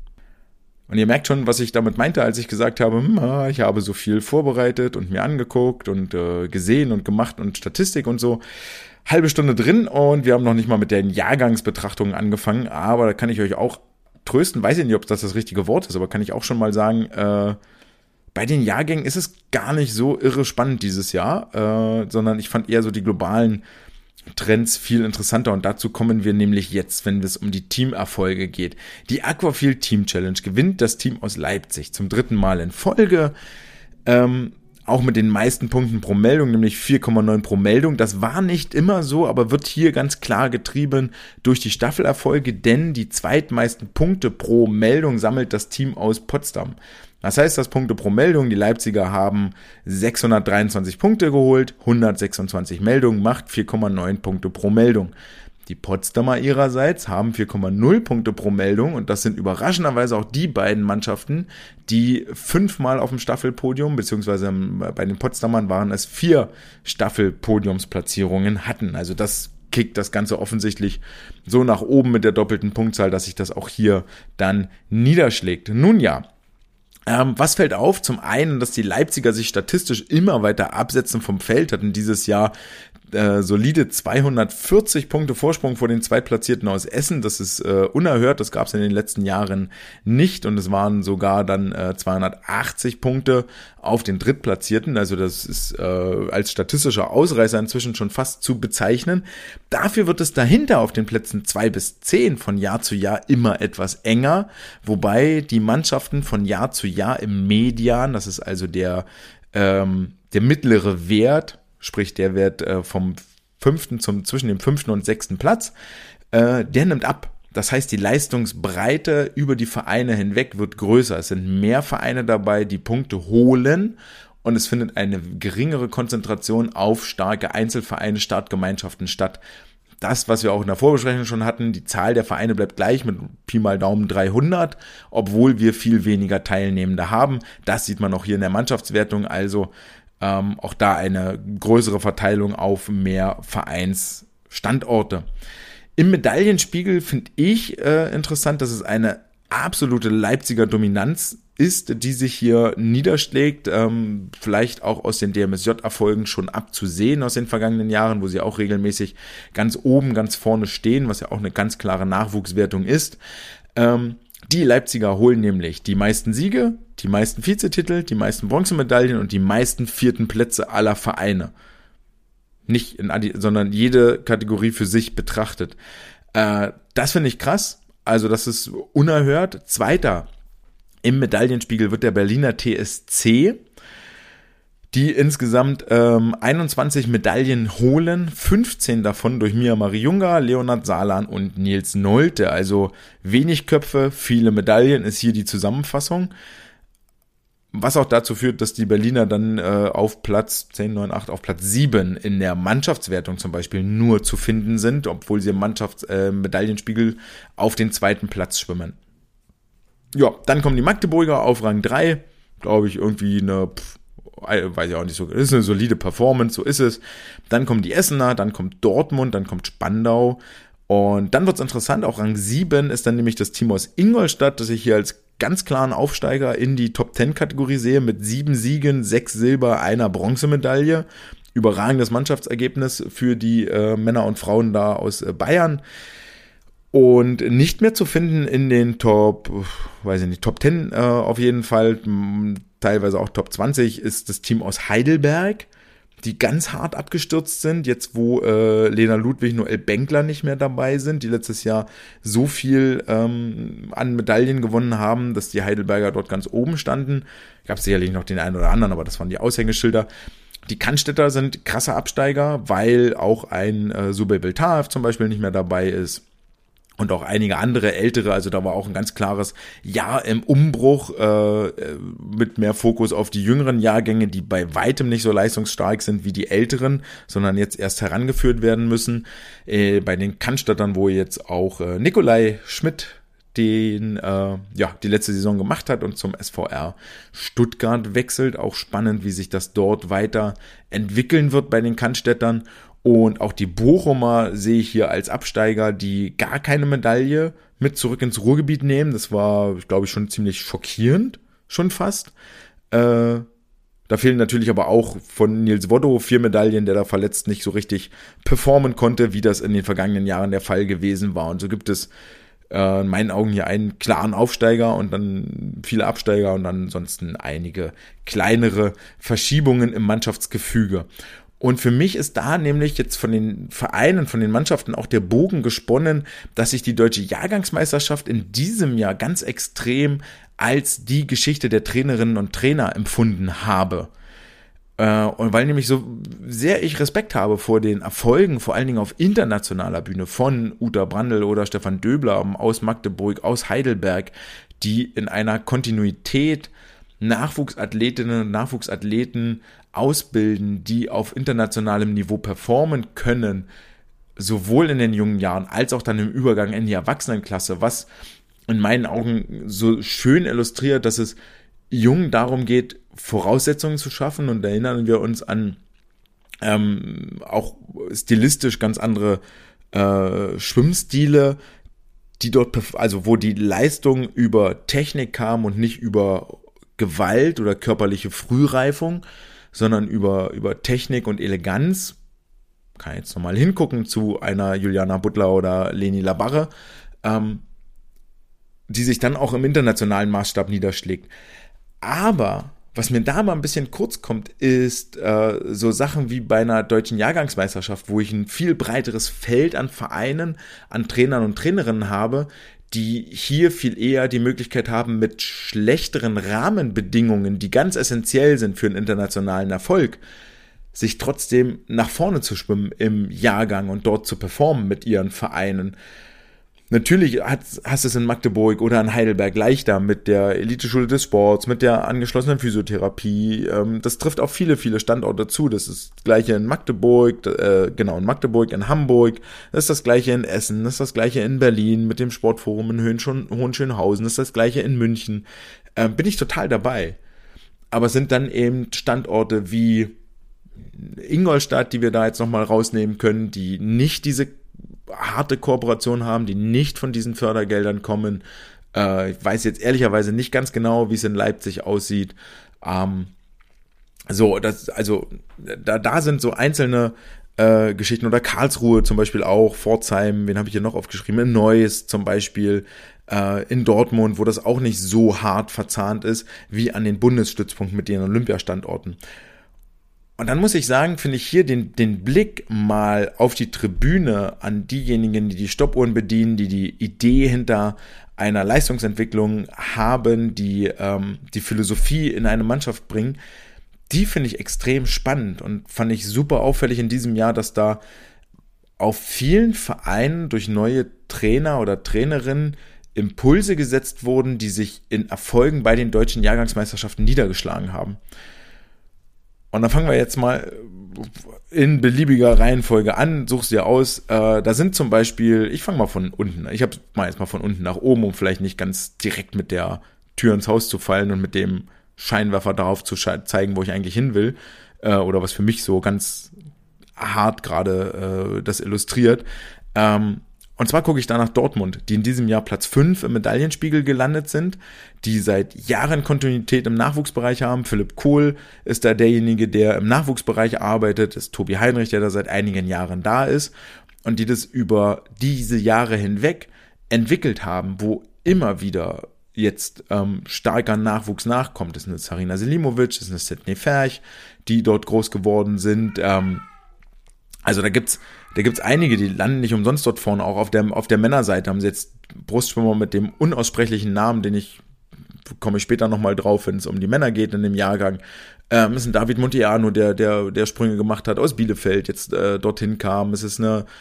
Speaker 1: Und ihr merkt schon, was ich damit meinte, als ich gesagt habe, hm, ich habe so viel vorbereitet und mir angeguckt und äh, gesehen und gemacht und Statistik und so. Halbe Stunde drin und wir haben noch nicht mal mit den Jahrgangsbetrachtungen angefangen, aber da kann ich euch auch trösten, weiß ich nicht, ob das das richtige Wort ist, aber kann ich auch schon mal sagen, äh, bei den Jahrgängen ist es gar nicht so irre spannend dieses Jahr, äh, sondern ich fand eher so die globalen Trends viel interessanter und dazu kommen wir nämlich jetzt, wenn es um die Teamerfolge geht. Die Aquafield Team Challenge gewinnt das Team aus Leipzig zum dritten Mal in Folge, ähm, auch mit den meisten Punkten pro Meldung, nämlich vier Komma neun pro Meldung. Das war nicht immer so, aber wird hier ganz klar getrieben durch die Staffelerfolge, denn die zweitmeisten Punkte pro Meldung sammelt das Team aus Potsdam. Das heißt, das Punkte pro Meldung, die Leipziger haben sechshundertdreiundzwanzig Punkte geholt, hundertsechsundzwanzig Meldungen, macht vier Komma neun Punkte pro Meldung. Die Potsdamer ihrerseits haben vier Komma null Punkte pro Meldung und das sind überraschenderweise auch die beiden Mannschaften, die fünfmal auf dem Staffelpodium, beziehungsweise bei den Potsdamern waren es vier Staffelpodiumsplatzierungen hatten. Also das kickt das Ganze offensichtlich so nach oben mit der doppelten Punktzahl, dass sich das auch hier dann niederschlägt. Nun ja. Ähm, was fällt auf? Zum einen, dass die Leipziger sich statistisch immer weiter absetzen vom Feld, hatten dieses Jahr äh, solide zweihundertvierzig Punkte Vorsprung vor den Zweitplatzierten aus Essen. Das ist äh, unerhört, das gab es in den letzten Jahren nicht und es waren sogar dann äh, zweihundertachtzig Punkte auf den Drittplatzierten. Also das ist äh, als statistischer Ausreißer inzwischen schon fast zu bezeichnen. Dafür wird es dahinter auf den Plätzen zwei bis zehn von Jahr zu Jahr immer etwas enger, wobei die Mannschaften von Jahr zu Jahr im Median, das ist also der, ähm, der mittlere Wert, sprich der Wert äh, vom fünften zum zwischen dem fünften und sechsten Platz, äh, der nimmt ab. Das heißt, die Leistungsbreite über die Vereine hinweg wird größer. Es sind mehr Vereine dabei, die Punkte holen und es findet eine geringere Konzentration auf starke Einzelvereine, Startgemeinschaften statt. Das, was wir auch in der Vorbesprechung schon hatten, die Zahl der Vereine bleibt gleich mit Pi mal Daumen dreihundert, obwohl wir viel weniger Teilnehmende haben. Das sieht man auch hier in der Mannschaftswertung, also ähm, auch da eine größere Verteilung auf mehr Vereinsstandorte. Im Medaillenspiegel finde ich äh, interessant, dass es eine absolute Leipziger Dominanz ist, die sich hier niederschlägt, ähm, vielleicht auch aus den D M S J-Erfolgen schon abzusehen aus den vergangenen Jahren, wo sie auch regelmäßig ganz oben, ganz vorne stehen, was ja auch eine ganz klare Nachwuchswertung ist. Ähm, die Leipziger holen nämlich die meisten Siege, die meisten Vizetitel, die meisten Bronzemedaillen und die meisten vierten Plätze aller Vereine. Nicht in Adi, sondern jede Kategorie für sich betrachtet. Äh, das finde ich krass. Also das ist unerhört. Zweiter im Medaillenspiegel wird der Berliner T S C, die insgesamt ähm, einundzwanzig Medaillen holen, fünfzehn davon durch Mia Mariunga, Leonhard Salan und Nils Nolte. Also wenig Köpfe, viele Medaillen ist hier die Zusammenfassung. Was auch dazu führt, dass die Berliner dann äh, auf Platz zehn, neun, acht, auf Platz sieben in der Mannschaftswertung zum Beispiel nur zu finden sind, obwohl sie im Mannschaftsmedaillenspiegel äh, auf den zweiten Platz schwimmen. Ja, dann kommen die Magdeburger auf Rang drei, glaube ich, irgendwie eine, pff, weiß ich auch nicht so, ist eine solide Performance, so ist es. Dann kommen die Essener, dann kommt Dortmund, dann kommt Spandau und dann wird's interessant, auch Rang sieben ist dann nämlich das Team aus Ingolstadt, das ich hier als ganz klaren Aufsteiger in die Top Ten Kategorie sehe, mit sieben Siegen, sechs Silber, einer Bronzemedaille. Überragendes Mannschaftsergebnis für die äh, Männer und Frauen da aus äh, Bayern. Und nicht mehr zu finden in den Top, weiß ich nicht, Top Ten äh, auf jeden Fall, teilweise auch Top zwanzig, ist das Team aus Heidelberg, die ganz hart abgestürzt sind, jetzt wo äh, Lena Ludwig, Noel Benkler nicht mehr dabei sind, die letztes Jahr so viel ähm, an Medaillen gewonnen haben, dass die Heidelberger dort ganz oben standen. Gab sicherlich noch den einen oder anderen, aber das waren die Aushängeschilder. Die Cannstätter sind krasse Absteiger, weil auch ein äh, Subey Beltaev zum Beispiel nicht mehr dabei ist. und auch einige andere ältere, also da war auch ein ganz klares Jahr im Umbruch äh, mit mehr Fokus auf die jüngeren Jahrgänge, die bei weitem nicht so leistungsstark sind wie die älteren, sondern jetzt erst herangeführt werden müssen. Äh, bei den Cannstattern, wo jetzt auch äh, Nikolai Schmidt den äh, ja die letzte Saison gemacht hat und zum S V R Stuttgart wechselt. Auch spannend, wie sich das dort weiter entwickeln wird bei den Cannstattern. Und auch die Bochumer sehe ich hier als Absteiger, die gar keine Medaille mit zurück ins Ruhrgebiet nehmen. Das war, glaube ich, schon ziemlich schockierend, schon fast. Äh, da fehlen natürlich aber auch von Nils Woddo vier Medaillen, der da verletzt nicht so richtig performen konnte, wie das in den vergangenen Jahren der Fall gewesen war. Und so gibt es äh, in meinen Augen hier einen klaren Aufsteiger und dann viele Absteiger und dann ansonsten einige kleinere Verschiebungen im Mannschaftsgefüge. Und für mich ist da nämlich jetzt von den Vereinen, von den Mannschaften auch der Bogen gesponnen, dass ich die deutsche Jahrgangsmeisterschaft in diesem Jahr ganz extrem als die Geschichte der Trainerinnen und Trainer empfunden habe. Und weil nämlich so sehr ich Respekt habe vor den Erfolgen, vor allen Dingen auf internationaler Bühne von Uta Brandl oder Stefan Döbler aus Magdeburg, aus Heidelberg, die in einer Kontinuität Nachwuchsathletinnen und Nachwuchsathleten ausbilden, die auf internationalem Niveau performen können, sowohl in den jungen Jahren als auch dann im Übergang in die Erwachsenenklasse, was in meinen Augen so schön illustriert, dass es jung darum geht, Voraussetzungen zu schaffen, und da erinnern wir uns an ähm, auch stilistisch ganz andere äh, Schwimmstile, die dort, also wo die Leistung über Technik kam und nicht über Gewalt oder körperliche Frühreifung, sondern über, über Technik und Eleganz. Kann jetzt nochmal hingucken zu einer Juliana Butler oder Leni Labarre, ähm, die sich dann auch im internationalen Maßstab niederschlägt. Aber was mir da mal ein bisschen kurz kommt, ist äh, so Sachen wie bei einer deutschen Jahrgangsmeisterschaft, wo ich ein viel breiteres Feld an Vereinen, an Trainern und Trainerinnen habe, die hier viel eher die Möglichkeit haben, mit schlechteren Rahmenbedingungen, die ganz essentiell sind für einen internationalen Erfolg, sich trotzdem nach vorne zu schwimmen im Jahrgang und dort zu performen mit ihren Vereinen. Natürlich hast, hast es in Magdeburg oder in Heidelberg leichter mit der Eliteschule des Sports, mit der angeschlossenen Physiotherapie. Das trifft auf viele, viele Standorte zu. Das ist das Gleiche in Magdeburg, äh, genau in Magdeburg, in Hamburg. Das ist das Gleiche in Essen, das ist das Gleiche in Berlin mit dem Sportforum in Hohenschönhausen, das ist das Gleiche in München. Äh, bin ich total dabei. Aber es sind dann eben Standorte wie Ingolstadt, die wir da jetzt nochmal rausnehmen können, die nicht diese harte Kooperation haben, die nicht von diesen Fördergeldern kommen. Äh, ich weiß jetzt ehrlicherweise nicht ganz genau, wie es in Leipzig aussieht. Ähm, so, das, also da, da sind so einzelne äh, Geschichten, oder Karlsruhe zum Beispiel auch, Pforzheim, wen habe ich hier noch aufgeschrieben, in Neuss zum Beispiel, äh, in Dortmund, wo das auch nicht so hart verzahnt ist, wie an den Bundesstützpunkten mit den Olympiastandorten. Und dann muss ich sagen, finde ich hier den, den Blick mal auf die Tribüne an diejenigen, die die Stoppuhren bedienen, die die Idee hinter einer Leistungsentwicklung haben, die ähm, die Philosophie in eine Mannschaft bringen, die finde ich extrem spannend und fand ich super auffällig in diesem Jahr, dass da auf vielen Vereinen durch neue Trainer oder Trainerinnen Impulse gesetzt wurden, die sich in Erfolgen bei den deutschen Jahrgangsmeisterschaften niedergeschlagen haben. Und dann fangen wir jetzt mal in beliebiger Reihenfolge an, such's dir aus. Äh, da sind zum Beispiel, ich fange mal von unten, ich habe mal jetzt mal von unten nach oben, um vielleicht nicht ganz direkt mit der Tür ins Haus zu fallen und mit dem Scheinwerfer darauf zu zeigen, wo ich eigentlich hin will, äh, oder was für mich so ganz hart gerade äh, das illustriert. Ähm, Und zwar gucke ich da nach Dortmund, die in diesem Jahr Platz fünf im Medaillenspiegel gelandet sind, die seit Jahren Kontinuität im Nachwuchsbereich haben. Philipp Kohl ist da derjenige, der im Nachwuchsbereich arbeitet. Das ist Tobi Heinrich, der da seit einigen Jahren da ist. Und die das über diese Jahre hinweg entwickelt haben, wo immer wieder jetzt ähm, starker Nachwuchs nachkommt. Das ist eine Sarina Selimovic, das ist eine Sidney Ferch, die dort groß geworden sind. Ähm, also da gibt's Da gibt's einige, die landen nicht umsonst dort vorne. Auch auf der, auf der Männerseite haben sie jetzt Brustschwimmer mit dem unaussprechlichen Namen, den ich, komme ich später nochmal drauf, wenn es um die Männer geht in dem Jahrgang. Ähm, es ist ein David Montiano, der, der, der Sprünge gemacht hat aus Bielefeld, jetzt äh, dorthin kam. Es ist eine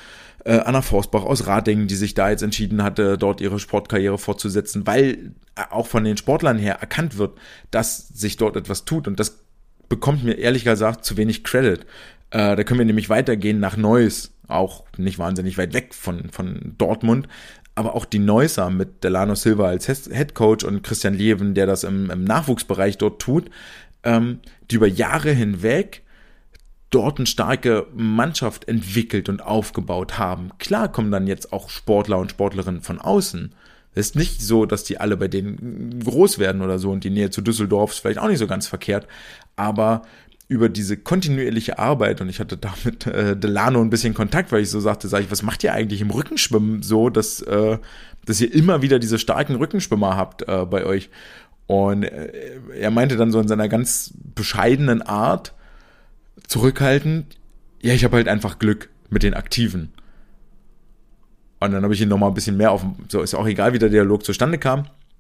Speaker 1: äh, Anna Forsbach aus Ratingen, die sich da jetzt entschieden hatte, dort ihre Sportkarriere fortzusetzen, weil auch von den Sportlern her erkannt wird, dass sich dort etwas tut und das bekommt mir ehrlich gesagt zu wenig Credit. Äh, da können wir nämlich weitergehen nach Neuss, auch nicht wahnsinnig weit weg von, von Dortmund, aber auch die Neusser mit Delano Silva als Headcoach und Christian Lieven, der das im, im Nachwuchsbereich dort tut, ähm, die über Jahre hinweg dort eine starke Mannschaft entwickelt und aufgebaut haben. Klar kommen dann jetzt auch Sportler und Sportlerinnen von außen. Es ist nicht so, dass die alle bei denen groß werden oder so und die Nähe zu Düsseldorf ist vielleicht auch nicht so ganz verkehrt, aber über diese kontinuierliche Arbeit, und ich hatte da mit äh, Delano ein bisschen Kontakt, weil ich so sagte, sag ich, was macht ihr eigentlich im Rückenschwimmen so, dass, äh, dass ihr immer wieder diese starken Rückenschwimmer habt äh, bei euch? Und äh, er meinte dann so in seiner ganz bescheidenen Art, zurückhaltend, ja, ich habe halt einfach Glück mit den Aktiven. Und dann habe ich ihn nochmal ein bisschen mehr auf, so ist auch egal, wie der Dialog zustande kam.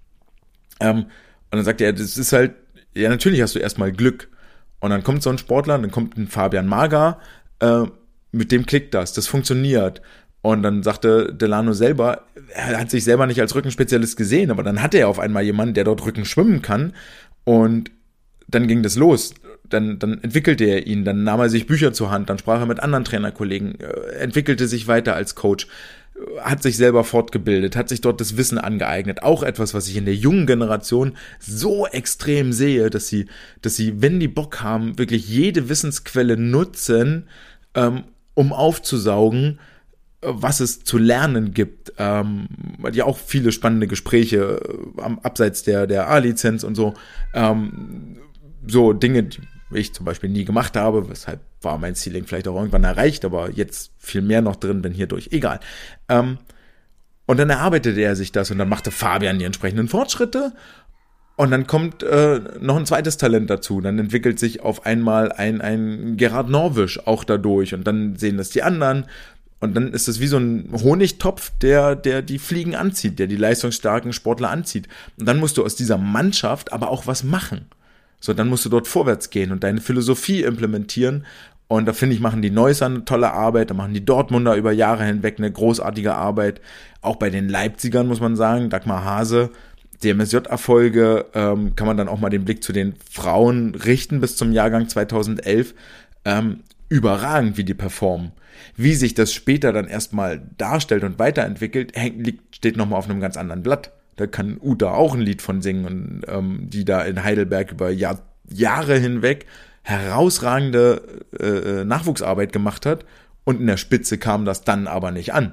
Speaker 1: Ähm, und dann sagte er, das ist halt, ja, natürlich hast du erstmal Glück. Und dann kommt so ein Sportler, dann kommt ein Fabian Mager, äh, mit dem klickt das, das funktioniert. Und dann sagte Delano selber, er hat sich selber nicht als Rückenspezialist gesehen, aber dann hatte er auf einmal jemanden, der dort Rücken schwimmen kann. Und dann ging das los. Dann, dann entwickelte er ihn, dann nahm er sich Bücher zur Hand, dann sprach er mit anderen Trainerkollegen, äh, entwickelte sich weiter als Coach, äh, hat sich selber fortgebildet, hat sich dort das Wissen angeeignet. Auch etwas, was ich in der jungen Generation so extrem sehe, dass sie, dass sie, wenn die Bock haben, wirklich jede Wissensquelle nutzen, ähm, um aufzusaugen, was es zu lernen gibt, ähm, ja auch viele spannende Gespräche äh, am abseits der der A-Lizenz und so, ähm, so Dinge, die ich zum Beispiel nie gemacht habe, weshalb war mein Ceiling vielleicht auch irgendwann erreicht, aber jetzt viel mehr noch drin bin hierdurch, egal. Ähm, und dann erarbeitete er sich das und dann machte Fabian die entsprechenden Fortschritte und dann kommt äh, noch ein zweites Talent dazu, dann entwickelt sich auf einmal ein ein Gerhard Norwisch auch dadurch und dann sehen das die anderen. Und dann ist es wie so ein Honigtopf, der, der die Fliegen anzieht, der die leistungsstarken Sportler anzieht. Und dann musst du aus dieser Mannschaft aber auch was machen. So, dann musst du dort vorwärts gehen und deine Philosophie implementieren. Und da finde ich, machen die Neusser eine tolle Arbeit, da machen die Dortmunder über Jahre hinweg eine großartige Arbeit. Auch bei den Leipzigern muss man sagen, Dagmar Hase, D M S J-Erfolge, ähm, kann man dann auch mal den Blick zu den Frauen richten bis zum Jahrgang zweitausendelf. Ähm, überragend, wie die performen. Wie sich das später dann erstmal darstellt und weiterentwickelt, hängt, liegt, steht nochmal auf einem ganz anderen Blatt. Da kann Uta auch ein Lied von singen, und, ähm, die da in Heidelberg über Jahr, Jahre hinweg herausragende äh, Nachwuchsarbeit gemacht hat und in der Spitze kam das dann aber nicht an,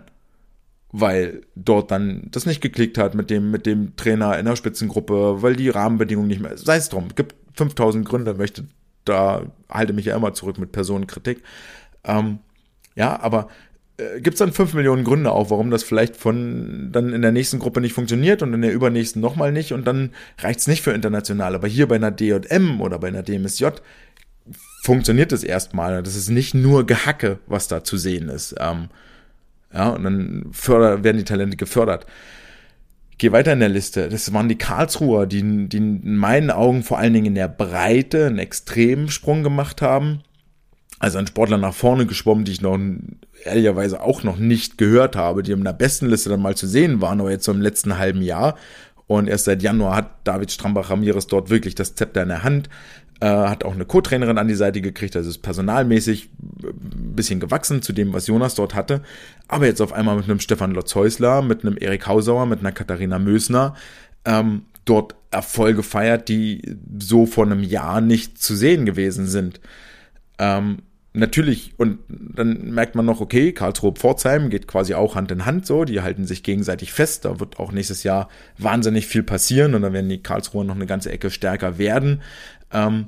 Speaker 1: weil dort dann das nicht geklickt hat mit dem mit dem Trainer in der Spitzengruppe, weil die Rahmenbedingungen nicht mehr, sei es drum, es gibt fünftausend Gründe, möchte da halte mich ja immer zurück mit Personenkritik. Ähm, ja, aber äh, gibt es dann fünf Millionen Gründe auch, warum das vielleicht von dann in der nächsten Gruppe nicht funktioniert und in der übernächsten nochmal nicht und dann reicht es nicht für international. Aber hier bei einer D J M oder bei einer D M S J funktioniert es erstmal. Das ist nicht nur Gehacke, was da zu sehen ist. Ähm, ja, und dann förder, werden die Talente gefördert. Geh weiter in der Liste. Das waren die Karlsruher, die, die in meinen Augen vor allen Dingen in der Breite einen extremen Sprung gemacht haben. Also ein Sportler nach vorne geschwommen, die ich noch ehrlicherweise auch noch nicht gehört habe, die in der besten Liste dann mal zu sehen waren, aber jetzt so im letzten halben Jahr. Und erst seit Januar hat David Strambach-Ramirez dort wirklich das Zepter in der Hand, äh, hat auch eine Co-Trainerin an die Seite gekriegt, also ist personalmäßig ein bisschen gewachsen zu dem, was Jonas dort hatte. Aber jetzt auf einmal mit einem Stefan Lotz-Häusler, mit einem Erik Hausauer, mit einer Katharina Mösner, ähm, dort Erfolge feiert, die so vor einem Jahr nicht zu sehen gewesen sind. Ähm, Natürlich, und dann merkt man noch, okay, Karlsruhe-Pforzheim geht quasi auch Hand in Hand so, die halten sich gegenseitig fest, da wird auch nächstes Jahr wahnsinnig viel passieren und dann werden die Karlsruher noch eine ganze Ecke stärker werden. Ähm,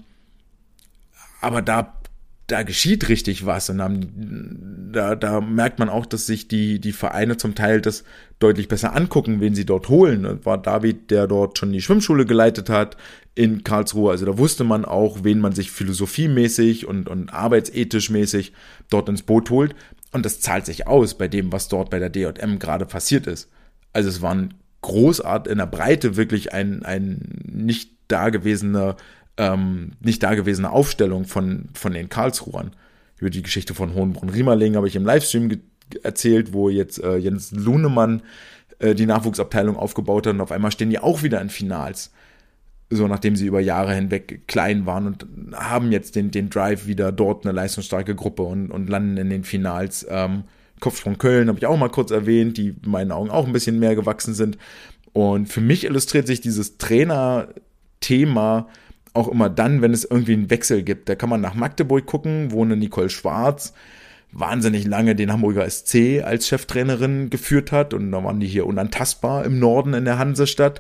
Speaker 1: aber da, da geschieht richtig was und dann, da, da merkt man auch, dass sich die, die Vereine zum Teil das deutlich besser angucken, wen sie dort holen. Das war David, der dort schon die Schwimmschule geleitet hat in Karlsruhe, also da wusste man auch, wen man sich philosophiemäßig und, und arbeitsethisch mäßig dort ins Boot holt und das zahlt sich aus bei dem, was dort bei der D J M gerade passiert ist. Also es war ein großartig in der Breite wirklich ein, ein nicht dagewesene, ähm, nicht dagewesene Aufstellung von, von den Karlsruhern. Über die Geschichte von Hohenbrunn-Riemerling habe ich im Livestream ge- erzählt, wo jetzt äh, Jens Lunemann äh, die Nachwuchsabteilung aufgebaut hat und auf einmal stehen die auch wieder in Finals. So nachdem sie über Jahre hinweg klein waren und haben jetzt den, den Drive wieder dort eine leistungsstarke Gruppe und, und landen in den Finals. Ähm, Kopfsprung Köln habe ich auch mal kurz erwähnt, die in meinen Augen auch ein bisschen mehr gewachsen sind. Und für mich illustriert sich dieses Trainer-Thema auch immer dann, wenn es irgendwie einen Wechsel gibt. Da kann man nach Magdeburg gucken, wo eine Nicole Schwarz wahnsinnig lange den Hamburger S C als Cheftrainerin geführt hat und da waren die hier unantastbar im Norden in der Hansestadt.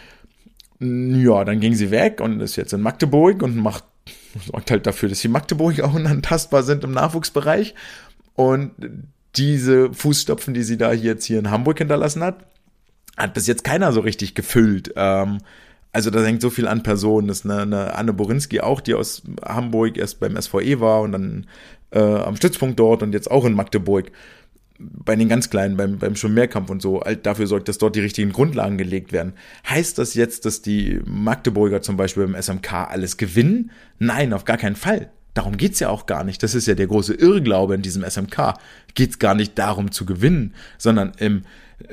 Speaker 1: Ja, dann ging sie weg und ist jetzt in Magdeburg und macht, sorgt halt dafür, dass die Magdeburg auch unantastbar sind im Nachwuchsbereich. Und diese Fußstapfen, die sie da jetzt hier in Hamburg hinterlassen hat, hat bis jetzt keiner so richtig gefüllt. Ähm, also da hängt so viel an Personen. Das ist eine, eine Anne Borinski auch, die aus Hamburg erst beim S V E war und dann äh, am Stützpunkt dort und jetzt auch in Magdeburg. Bei den ganz Kleinen, beim, beim Schwimm-Mehrkampf und so, halt dafür sorgt, dass dort die richtigen Grundlagen gelegt werden. Heißt das jetzt, dass die Magdeburger zum Beispiel beim S M K alles gewinnen? Nein, auf gar keinen Fall. Darum geht's ja auch gar nicht. Das ist ja der große Irrglaube in diesem S M K. Geht's gar nicht darum zu gewinnen, sondern im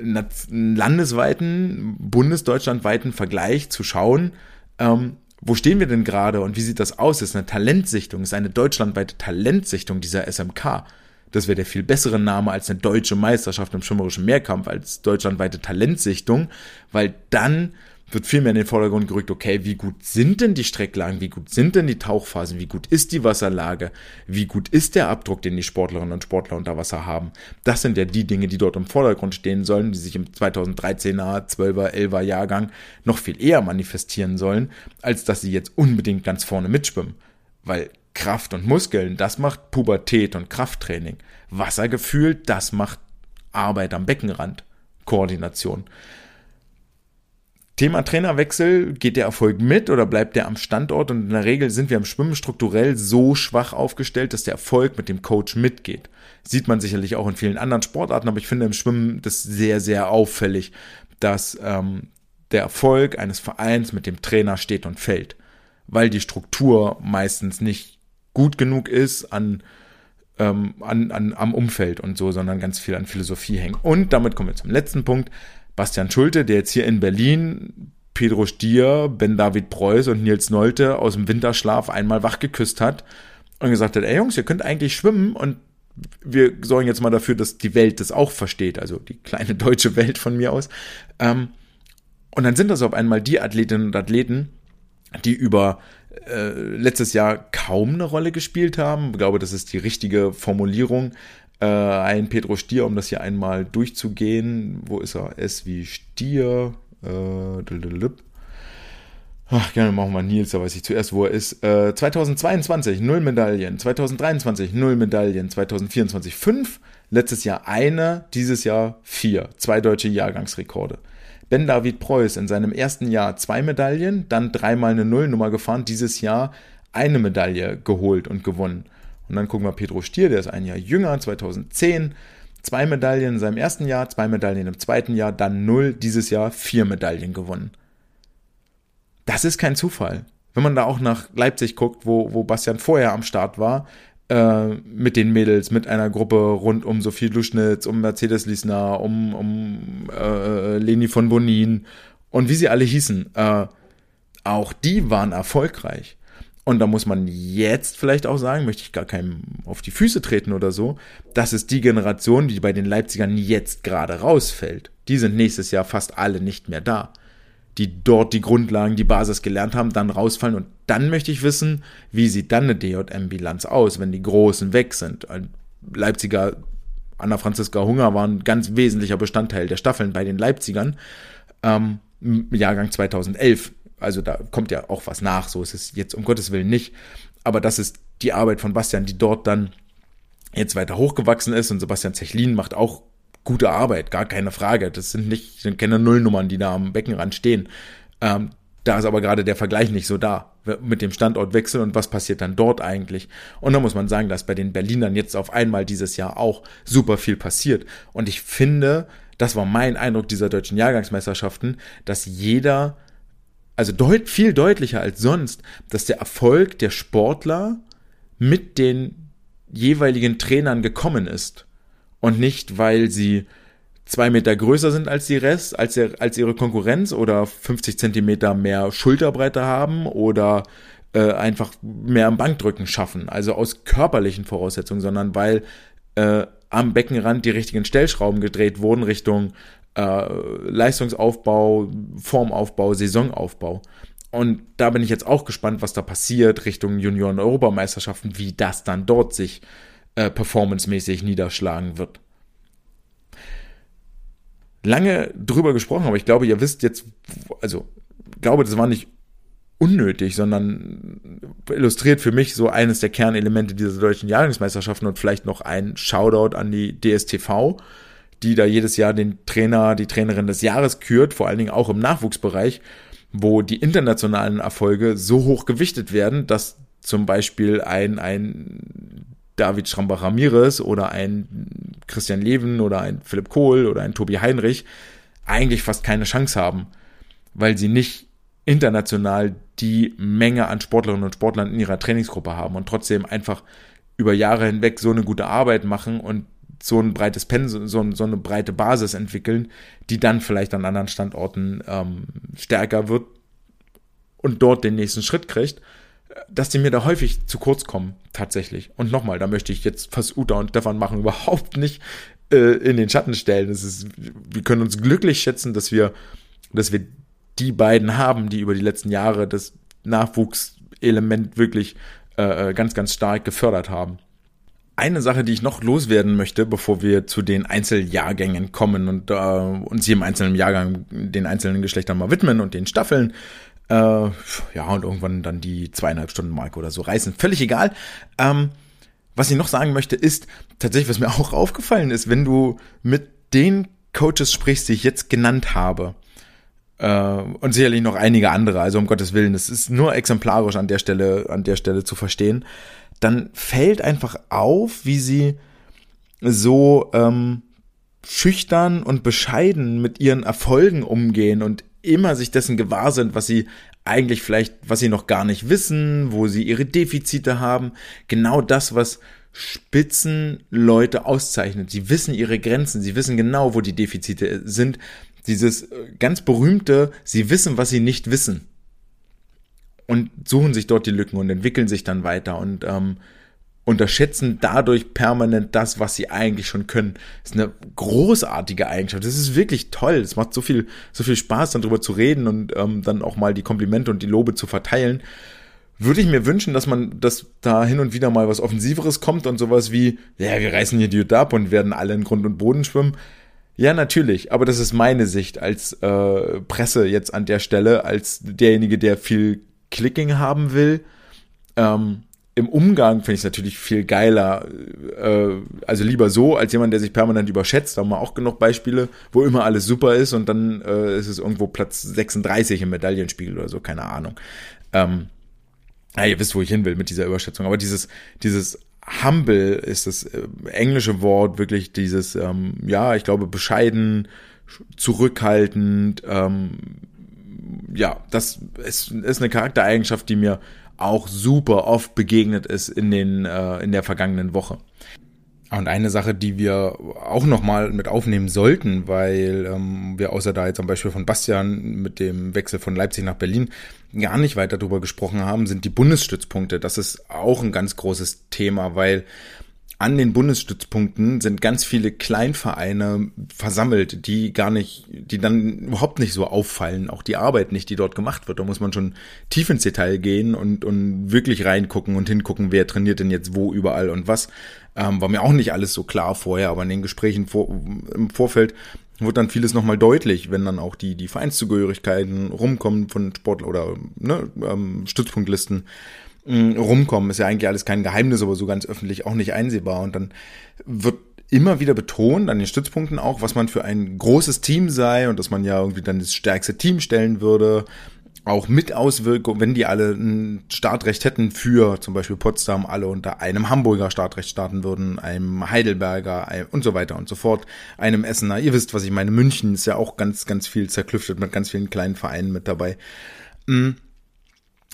Speaker 1: landesweiten, bundesdeutschlandweiten Vergleich zu schauen, ähm, wo stehen wir denn gerade und wie sieht das aus? Das ist eine Talentsichtung, das ist eine deutschlandweite Talentsichtung dieser S M K. Das wäre der viel bessere Name als eine deutsche Meisterschaft im schwimmerischen Mehrkampf, als deutschlandweite Talentsichtung, weil dann wird viel mehr in den Vordergrund gerückt, okay, wie gut sind denn die Strecklagen, wie gut sind denn die Tauchphasen, wie gut ist die Wasserlage, wie gut ist der Abdruck, den die Sportlerinnen und Sportler unter Wasser haben. Das sind ja die Dinge, die dort im Vordergrund stehen sollen, die sich im zweitausenddreizehner, zwölfer, elfer Jahrgang noch viel eher manifestieren sollen, als dass sie jetzt unbedingt ganz vorne mitschwimmen. Weil Kraft und Muskeln, das macht Pubertät und Krafttraining. Wassergefühl, das macht Arbeit am Beckenrand, Koordination. Thema Trainerwechsel, geht der Erfolg mit oder bleibt der am Standort? Und in der Regel sind wir im Schwimmen strukturell so schwach aufgestellt, dass der Erfolg mit dem Coach mitgeht. Sieht man sicherlich auch in vielen anderen Sportarten, aber ich finde im Schwimmen das sehr, sehr auffällig, dass ähm, der Erfolg eines Vereins mit dem Trainer steht und fällt, weil die Struktur meistens nicht gut genug ist an, ähm, an, an am Umfeld und so, sondern ganz viel an Philosophie hängt. Und damit kommen wir zum letzten Punkt. Bastian Schulte, der jetzt hier in Berlin Pedro Stier, Ben David Preuß und Nils Nolte aus dem Winterschlaf einmal wach geküsst hat und gesagt hat, ey Jungs, ihr könnt eigentlich schwimmen und wir sorgen jetzt mal dafür, dass die Welt das auch versteht, also die kleine deutsche Welt von mir aus. Ähm, und dann sind das auf einmal die Athletinnen und Athleten, die über äh, letztes Jahr kaum eine Rolle gespielt haben. Ich glaube, das ist die richtige Formulierung. Äh, ein Pedro Stier, um das hier einmal durchzugehen. Wo ist er? S wie Stier. Äh, Ach, gerne machen wir Nils, da weiß ich zuerst, wo er ist. Äh, zweitausendzweiundzwanzig, null Medaillen. zweitausenddreiundzwanzig, null Medaillen. zweitausendvierundzwanzig, fünf. Letztes Jahr eine, dieses Jahr vier. Zwei deutsche Jahrgangsrekorde. Ben David Preuß in seinem ersten Jahr zwei Medaillen, dann dreimal eine Nullnummer gefahren, dieses Jahr eine Medaille geholt und gewonnen. Und dann gucken wir Pedro Stier, der ist ein Jahr jünger, zweitausendzehn, zwei Medaillen in seinem ersten Jahr, zwei Medaillen im zweiten Jahr, dann null, dieses Jahr vier Medaillen gewonnen. Das ist kein Zufall. Wenn man da auch nach Leipzig guckt, wo, wo Bastian vorher am Start war, äh, mit den Mädels, mit einer Gruppe rund um Sophie Luschnitz, um Mercedes Liesner, um, um äh, Leni von Bonin und wie sie alle hießen, äh, auch die waren erfolgreich. Und da muss man jetzt vielleicht auch sagen, möchte ich gar keinem auf die Füße treten oder so, das ist die Generation, die bei den Leipzigern jetzt gerade rausfällt. Die sind nächstes Jahr fast alle nicht mehr da. Die dort die Grundlagen, die Basis gelernt haben, dann rausfallen. Und dann möchte ich wissen, wie sieht dann eine D J M-Bilanz aus, wenn die Großen weg sind. Ein Leipziger, Anna-Franziska Hunger war ein ganz wesentlicher Bestandteil der Staffeln bei den Leipzigern. Ähm, Jahrgang zweitausendelf. Also da kommt ja auch was nach, so ist es jetzt um Gottes Willen nicht. Aber das ist die Arbeit von Bastian, die dort dann jetzt weiter hochgewachsen ist. Und Sebastian Zechlin macht auch gute Arbeit, gar keine Frage. Das sind nicht, sind keine Nullnummern, die da am Beckenrand stehen. Ähm, da ist aber gerade der Vergleich nicht so da mit dem Standortwechsel und was passiert dann dort eigentlich. Und da muss man sagen, dass bei den Berlinern jetzt auf einmal dieses Jahr auch super viel passiert. Und ich finde, das war mein Eindruck dieser deutschen Jahrgangsmeisterschaften, dass jeder, also deut, viel deutlicher als sonst, dass der Erfolg der Sportler mit den jeweiligen Trainern gekommen ist. und nicht, weil sie zwei Meter größer sind als die Rest, als, der, als ihre Konkurrenz oder fünfzig Zentimeter mehr Schulterbreite haben oder äh, einfach mehr am Bankdrücken schaffen, also aus körperlichen Voraussetzungen, sondern weil äh, am Beckenrand die richtigen Stellschrauben gedreht wurden Richtung äh, Leistungsaufbau, Formaufbau, Saisonaufbau. Und da bin ich jetzt auch gespannt, was da passiert Richtung Junioren-Europameisterschaften, wie das dann dort sich äh, performancemäßig niederschlagen wird. Lange drüber gesprochen, aber ich glaube, ihr wisst jetzt, also ich glaube, das war nicht unnötig, sondern illustriert für mich so eines der Kernelemente dieser deutschen Jahrgangsmeisterschaften und vielleicht noch ein Shoutout an die D S T V, die da jedes Jahr den Trainer, die Trainerin des Jahres kürt, vor allen Dingen auch im Nachwuchsbereich, wo die internationalen Erfolge so hoch gewichtet werden, dass zum Beispiel ein, ein David Schrambach-Ramirez oder ein Christian Leven oder ein Philipp Kohl oder ein Tobi Heinrich eigentlich fast keine Chance haben, weil sie nicht international die Menge an Sportlerinnen und Sportlern in ihrer Trainingsgruppe haben und trotzdem einfach über Jahre hinweg so eine gute Arbeit machen und so ein breites Pensum, so, so eine breite Basis entwickeln, die dann vielleicht an anderen Standorten ähm, stärker wird und dort den nächsten Schritt kriegt, dass die mir da häufig zu kurz kommen, tatsächlich. Und nochmal, da möchte ich jetzt fast Uta und Stefan machen überhaupt nicht äh, in den Schatten stellen. Es ist, wir können uns glücklich schätzen, dass wir, dass wir die beiden haben, die über die letzten Jahre das Nachwuchselement wirklich äh, ganz, ganz stark gefördert haben. Eine Sache, die ich noch loswerden möchte, bevor wir zu den Einzeljahrgängen kommen und äh, uns jedem einzelnen Jahrgang den einzelnen Geschlechtern mal widmen und den Staffeln, äh, ja, und irgendwann dann die zweieinhalb Stunden Marke oder so reißen, völlig egal. Ähm, was ich noch sagen möchte, ist tatsächlich, was mir auch aufgefallen ist, wenn du mit den Coaches sprichst, die ich jetzt genannt habe, äh, und sicherlich noch einige andere, also um Gottes Willen, es ist nur exemplarisch an der Stelle, an der Stelle zu verstehen, dann fällt einfach auf, wie sie so ähm, schüchtern und bescheiden mit ihren Erfolgen umgehen und immer sich dessen gewahr sind, was sie eigentlich vielleicht, was sie noch gar nicht wissen, wo sie ihre Defizite haben. Genau das, was Spitzenleute auszeichnet. Sie wissen ihre Grenzen, sie wissen genau, wo die Defizite sind. Dieses ganz berühmte, sie wissen, was sie nicht wissen. Und suchen sich dort die Lücken und entwickeln sich dann weiter und ähm, unterschätzen dadurch permanent das, was sie eigentlich schon können. Das ist eine großartige Eigenschaft. Das ist wirklich toll. Es macht so viel, so viel Spaß, dann drüber zu reden und ähm, dann auch mal die Komplimente und die Lobe zu verteilen. Würde ich mir wünschen, dass man, dass da hin und wieder mal was Offensiveres kommt und sowas wie, ja, wir reißen hier die Hütte ab und werden alle in Grund und Boden schwimmen. Ja, natürlich, aber das ist meine Sicht als äh, Presse jetzt an der Stelle, als derjenige, der viel Clicking haben will. Ähm, Im Umgang finde ich es natürlich viel geiler, äh, also lieber so, als jemand, der sich permanent überschätzt. Da haben wir auch genug Beispiele, wo immer alles super ist und dann äh, ist es irgendwo Platz sechsunddreißig im Medaillenspiegel oder so, keine Ahnung. Ähm, ja, ihr wisst, wo ich hin will mit dieser Überschätzung, aber dieses, dieses humble ist das äh, englische Wort, wirklich dieses, ähm, ja, ich glaube, bescheiden, zurückhaltend, ähm, ja, das ist, ist eine Charaktereigenschaft, die mir auch super oft begegnet ist in den äh, in der vergangenen Woche. Und eine Sache, die wir auch nochmal mit aufnehmen sollten, weil ähm, wir außer da jetzt zum Beispiel von Bastian mit dem Wechsel von Leipzig nach Berlin gar nicht weiter drüber gesprochen haben, sind die Bundesstützpunkte. Das ist auch ein ganz großes Thema, weil an den Bundesstützpunkten sind ganz viele Kleinvereine versammelt, die gar nicht, die dann überhaupt nicht so auffallen, auch die Arbeit nicht, die dort gemacht wird. Da muss man schon tief ins Detail gehen und, und wirklich reingucken und hingucken, wer trainiert denn jetzt wo, überall und was. Ähm, war mir auch nicht alles so klar vorher, aber in den Gesprächen vor, im Vorfeld wird dann vieles nochmal deutlich, wenn dann auch die, die Vereinszugehörigkeiten rumkommen von Sport- oder ne, ähm, Stützpunktlisten rumkommen, ist ja eigentlich alles kein Geheimnis, aber so ganz öffentlich auch nicht einsehbar. Und dann wird immer wieder betont, an den Stützpunkten auch, was man für ein großes Team sei und dass man ja irgendwie dann das stärkste Team stellen würde, auch mit Auswirkungen, wenn die alle ein Startrecht hätten für zum Beispiel Potsdam, alle unter einem Hamburger Startrecht starten würden, einem Heidelberger einem und so weiter und so fort, einem Essener. Ihr wisst, was ich meine, München ist ja auch ganz, ganz viel zerklüftet mit ganz vielen kleinen Vereinen mit dabei.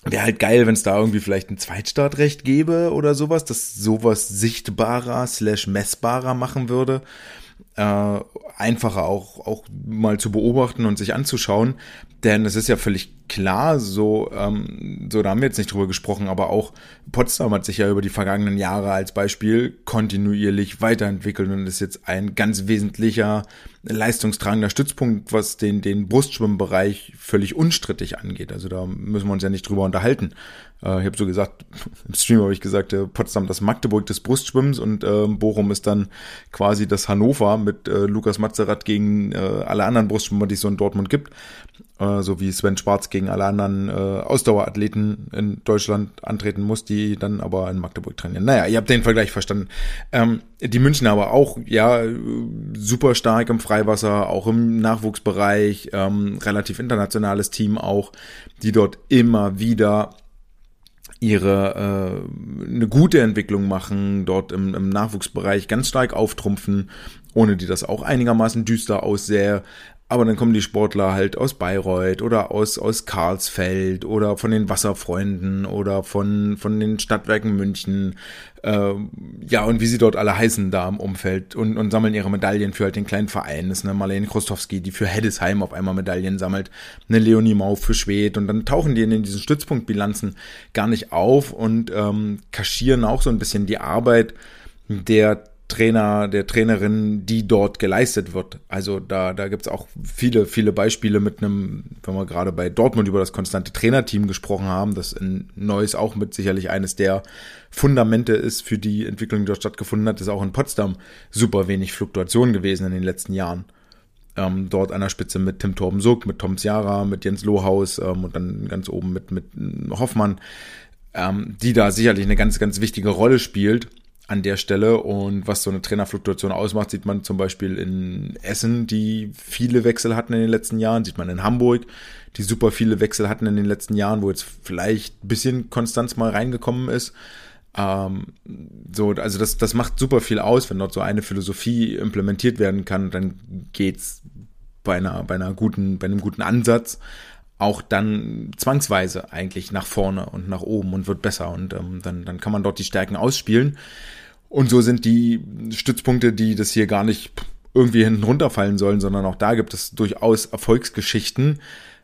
Speaker 1: wäre halt geil, wenn es da irgendwie vielleicht ein Zweitstartrecht gäbe oder sowas, das sowas sichtbarer slash messbarer machen würde. Äh, einfacher auch, auch mal zu beobachten und sich anzuschauen, denn es ist ja völlig klar, so, ähm, so da haben wir jetzt nicht drüber gesprochen, aber auch Potsdam hat sich ja über die vergangenen Jahre als Beispiel kontinuierlich weiterentwickelt und ist jetzt ein ganz wesentlicher leistungstragender Stützpunkt, was den, den Brustschwimmbereich völlig unstrittig angeht. Also da müssen wir uns ja nicht drüber unterhalten. Äh, ich habe so gesagt, im Stream habe ich gesagt, äh, Potsdam das Magdeburg des Brustschwimmens und äh, Bochum ist dann quasi das Hannover mit äh, Lukas Matzerath gegen äh, alle anderen Brustschwimmer, die es so in Dortmund gibt. Äh, so wie Sven Schwarz gegen alle anderen äh, Ausdauerathleten in Deutschland antreten muss, die dann aber in Magdeburg trainieren. Naja, ihr habt den Vergleich verstanden. Ähm, die Münchner aber auch, ja, super stark im Freiwasser, auch im Nachwuchsbereich, ähm, relativ internationales Team auch, die dort immer wieder ihre äh, eine gute Entwicklung machen, dort im, im Nachwuchsbereich ganz stark auftrumpfen, ohne die das auch einigermaßen düster aussähe. Aber dann kommen die Sportler halt aus Bayreuth oder aus aus Karlsfeld oder von den Wasserfreunden oder von von den Stadtwerken München, äh, ja, und wie sie dort alle heißen da im Umfeld und und sammeln ihre Medaillen für halt den kleinen Verein. Das ist eine Marlene Krostowski, die für Heddesheim auf einmal Medaillen sammelt, eine Leonie Mau für Schwedt, und dann tauchen die in diesen Stützpunktbilanzen gar nicht auf und ähm, kaschieren auch so ein bisschen die Arbeit der Trainer, der Trainerin, die dort geleistet wird. Also da da gibt's auch viele, viele Beispiele mit einem, wenn wir gerade bei Dortmund über das konstante Trainerteam gesprochen haben, das in Neuss auch mit sicherlich eines der Fundamente ist für die Entwicklung, die dort stattgefunden hat, ist auch in Potsdam super wenig Fluktuation gewesen in den letzten Jahren. Ähm, dort an der Spitze mit Tim Torben-Suk, mit Tom Ciara, mit Jens Lohaus ähm, und dann ganz oben mit, mit Hoffmann, ähm, die da sicherlich eine ganz, ganz wichtige Rolle spielt an der Stelle. Und was so eine Trainerfluktuation ausmacht, sieht man zum Beispiel in Essen, die viele Wechsel hatten in den letzten Jahren, sieht man in Hamburg, die super viele Wechsel hatten in den letzten Jahren, wo jetzt vielleicht ein bisschen Konstanz mal reingekommen ist. Ähm, so, also das, das macht super viel aus, wenn dort so eine Philosophie implementiert werden kann, dann geht's bei einer, bei einer guten, bei einem guten Ansatz auch dann zwangsweise eigentlich nach vorne und nach oben und wird besser, und ähm, dann, dann kann man dort die Stärken ausspielen. Und so sind die Stützpunkte, die das hier gar nicht irgendwie hinten runterfallen sollen, sondern auch da gibt es durchaus Erfolgsgeschichten,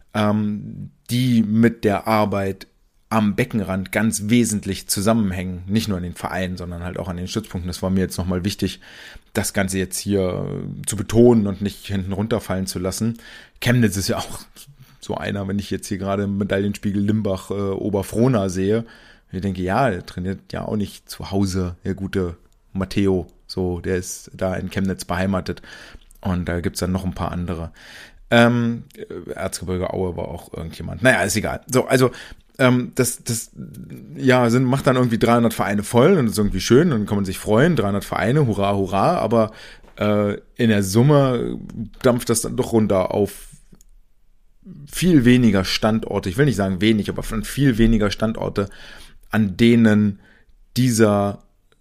Speaker 1: ähm, die mit der Arbeit am Beckenrand ganz wesentlich zusammenhängen. Nicht nur an den Vereinen, sondern halt auch an den Stützpunkten. Das war mir jetzt nochmal wichtig, das Ganze jetzt hier zu betonen und nicht hinten runterfallen zu lassen. Chemnitz ist ja auch so einer, wenn ich jetzt hier gerade im Medaillenspiegel Limbach äh, Oberfrohna sehe, ich denke, ja, der trainiert ja auch nicht zu Hause, der gute Matteo, so, der ist da in Chemnitz beheimatet, und da gibt's dann noch ein paar andere. Ähm, Erzgebirge Aue war auch irgendjemand. Naja, ist egal. So, also ähm, das, das, ja, sind, macht dann irgendwie dreihundert Vereine voll, und das ist irgendwie schön, und dann kann man sich freuen, dreihundert Vereine, hurra, hurra, aber äh, in der Summe dampft das dann doch runter auf viel weniger Standorte, ich will nicht sagen wenig, aber von viel weniger Standorte, an denen dieser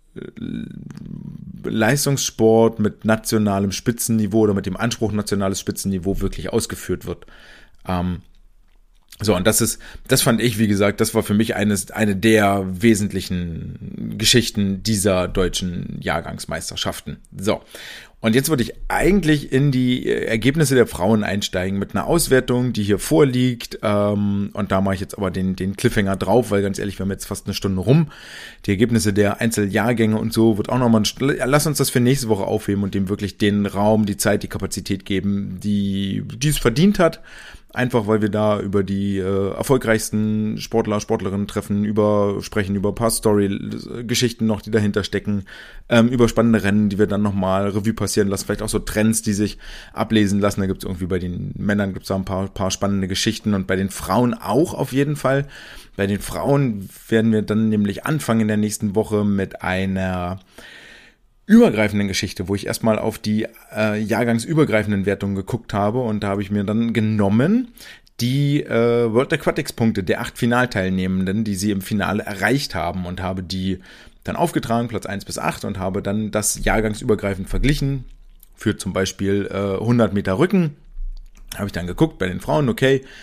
Speaker 1: Leistungssport mit nationalem Spitzenniveau oder mit dem Anspruch nationales Spitzenniveau wirklich ausgeführt wird. Ähm, so, und das ist, das fand ich, wie gesagt, das war für mich eines, eine der wesentlichen Geschichten dieser deutschen Jahrgangsmeisterschaften. So. Und jetzt würde ich eigentlich in die Ergebnisse der Frauen einsteigen mit einer Auswertung, die hier vorliegt. Ähm, und da mache ich jetzt aber den, den Cliffhanger drauf, weil ganz ehrlich, wir haben jetzt fast eine Stunde rum. Die Ergebnisse der Einzeljahrgänge und so wird auch nochmal, lass uns das für nächste Woche aufheben und dem wirklich den Raum, die Zeit, die Kapazität geben, die, die es verdient hat. Einfach, weil wir da über die äh, erfolgreichsten Sportler, Sportlerinnen treffen, über sprechen, über ein paar Story-Geschichten noch, die dahinter stecken, ähm, über spannende Rennen, die wir dann nochmal Revue passieren lassen, vielleicht auch so Trends, die sich ablesen lassen. Da gibt's irgendwie bei den Männern gibt's da ein paar, paar spannende Geschichten, und bei den Frauen auch auf jeden Fall. Bei den Frauen werden wir dann nämlich anfangen in der nächsten Woche mit einer übergreifenden Geschichte, wo ich erstmal auf die äh, jahrgangsübergreifenden Wertungen geguckt habe, und da habe ich mir dann genommen die äh, World Aquatics Punkte der acht Finalteilnehmenden, die sie im Finale erreicht haben, und habe die dann aufgetragen, Platz eins bis acht, und habe dann das jahrgangsübergreifend verglichen für zum Beispiel äh, hundert Meter Rücken. Habe ich dann geguckt bei den Frauen, okay,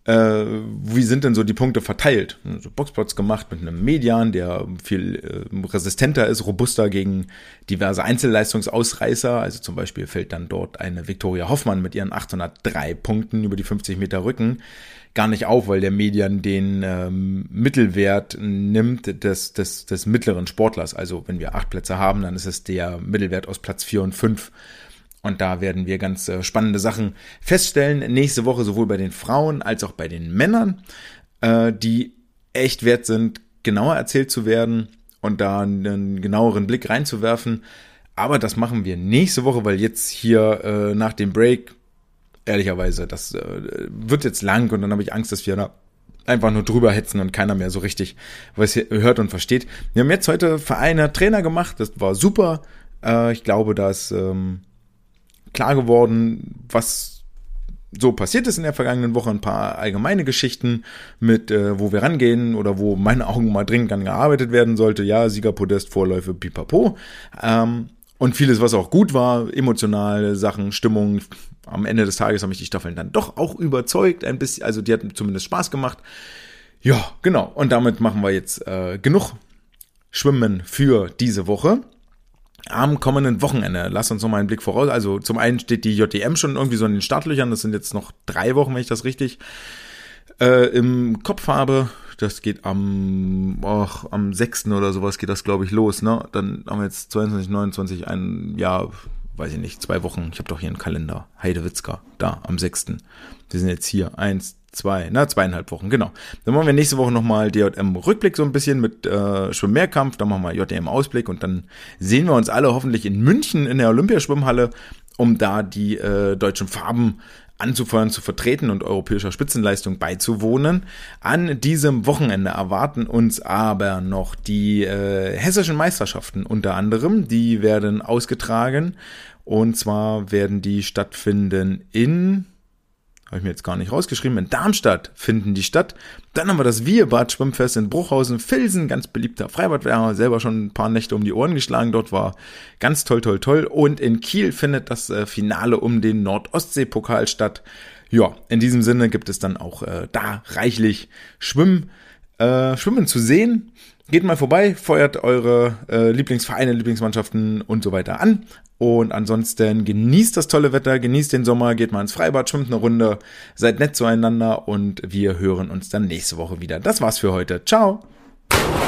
Speaker 1: Äh, wie sind denn so die Punkte verteilt? So Boxplots gemacht mit einem Median, der viel äh, resistenter ist, robuster gegen diverse Einzelleistungsausreißer. Also zum Beispiel fällt dann dort eine Viktoria Hoffmann mit ihren achthundertdrei Punkten über die fünfzig Meter Rücken gar nicht auf, weil der Median den ähm, Mittelwert nimmt des, des, des mittleren Sportlers. Also wenn wir acht Plätze haben, dann ist es der Mittelwert aus Platz vier und fünf. Und da werden wir ganz äh, spannende Sachen feststellen. Nächste Woche sowohl bei den Frauen als auch bei den Männern, äh, die echt wert sind, genauer erzählt zu werden und da einen genaueren Blick reinzuwerfen. Aber das machen wir nächste Woche, weil jetzt hier äh, nach dem Break, ehrlicherweise, das äh, wird jetzt lang und dann habe ich Angst, dass wir da einfach nur drüber hetzen und keiner mehr so richtig was hört und versteht. Wir haben jetzt heute Vereine Trainer gemacht, das war super. Äh, ich glaube, dass ähm, klar geworden, was so passiert ist in der vergangenen Woche, ein paar allgemeine Geschichten mit, äh, wo wir rangehen oder wo meine Augen mal dringend an gearbeitet werden sollte. Ja, Siegerpodest, Vorläufe, pipapo. Ähm, und vieles, was auch gut war, emotionale Sachen, Stimmung. Am Ende des Tages haben mich die Staffeln dann doch auch überzeugt, ein bisschen, also die hatten zumindest Spaß gemacht. Ja, genau. Und damit machen wir jetzt äh, genug Schwimmen für diese Woche. Am kommenden Wochenende, lass uns noch mal einen Blick voraus. Also zum einen steht die J D M schon irgendwie so in den Startlöchern. Das sind jetzt noch drei Wochen, wenn ich das richtig äh, im Kopf habe. Das geht am och, am sechsten oder sowas geht das, glaube ich, los. Ne? Dann haben wir jetzt zweiundzwanzig, neunundzwanzig, ein Jahr, weiß ich nicht, zwei Wochen. Ich habe doch hier einen Kalender. Heidewitzka, da am sechsten. Wir sind jetzt hier, eins, zwei, na, zweieinhalb Wochen, genau. Dann machen wir nächste Woche nochmal D J M-Rückblick so ein bisschen mit äh, Schwimmmehrkampf, dann machen wir J D M-Ausblick und dann sehen wir uns alle hoffentlich in München in der Olympiaschwimmhalle, um da die äh, deutschen Farben anzufeuern, zu vertreten und europäischer Spitzenleistung beizuwohnen. An diesem Wochenende erwarten uns aber noch die äh, hessischen Meisterschaften unter anderem, die werden ausgetragen und zwar werden die stattfinden in... Habe ich mir jetzt gar nicht rausgeschrieben. In Darmstadt finden die statt. Dann haben wir das Wierbad Schwimmfest in Bruchhausen, Vilsen, ganz beliebter Freibad. Wir haben selber schon ein paar Nächte um die Ohren geschlagen. Dort war ganz toll, toll, toll. Und in Kiel findet das äh, Finale um den Nord-Ostsee-Pokal statt. Ja, in diesem Sinne gibt es dann auch äh, da reichlich Schwimm, äh, Schwimmen zu sehen. Geht mal vorbei, feuert eure äh, Lieblingsvereine, Lieblingsmannschaften und so weiter an. Und ansonsten genießt das tolle Wetter, genießt den Sommer, geht mal ins Freibad, schwimmt eine Runde, seid nett zueinander und wir hören uns dann nächste Woche wieder. Das war's für heute. Ciao!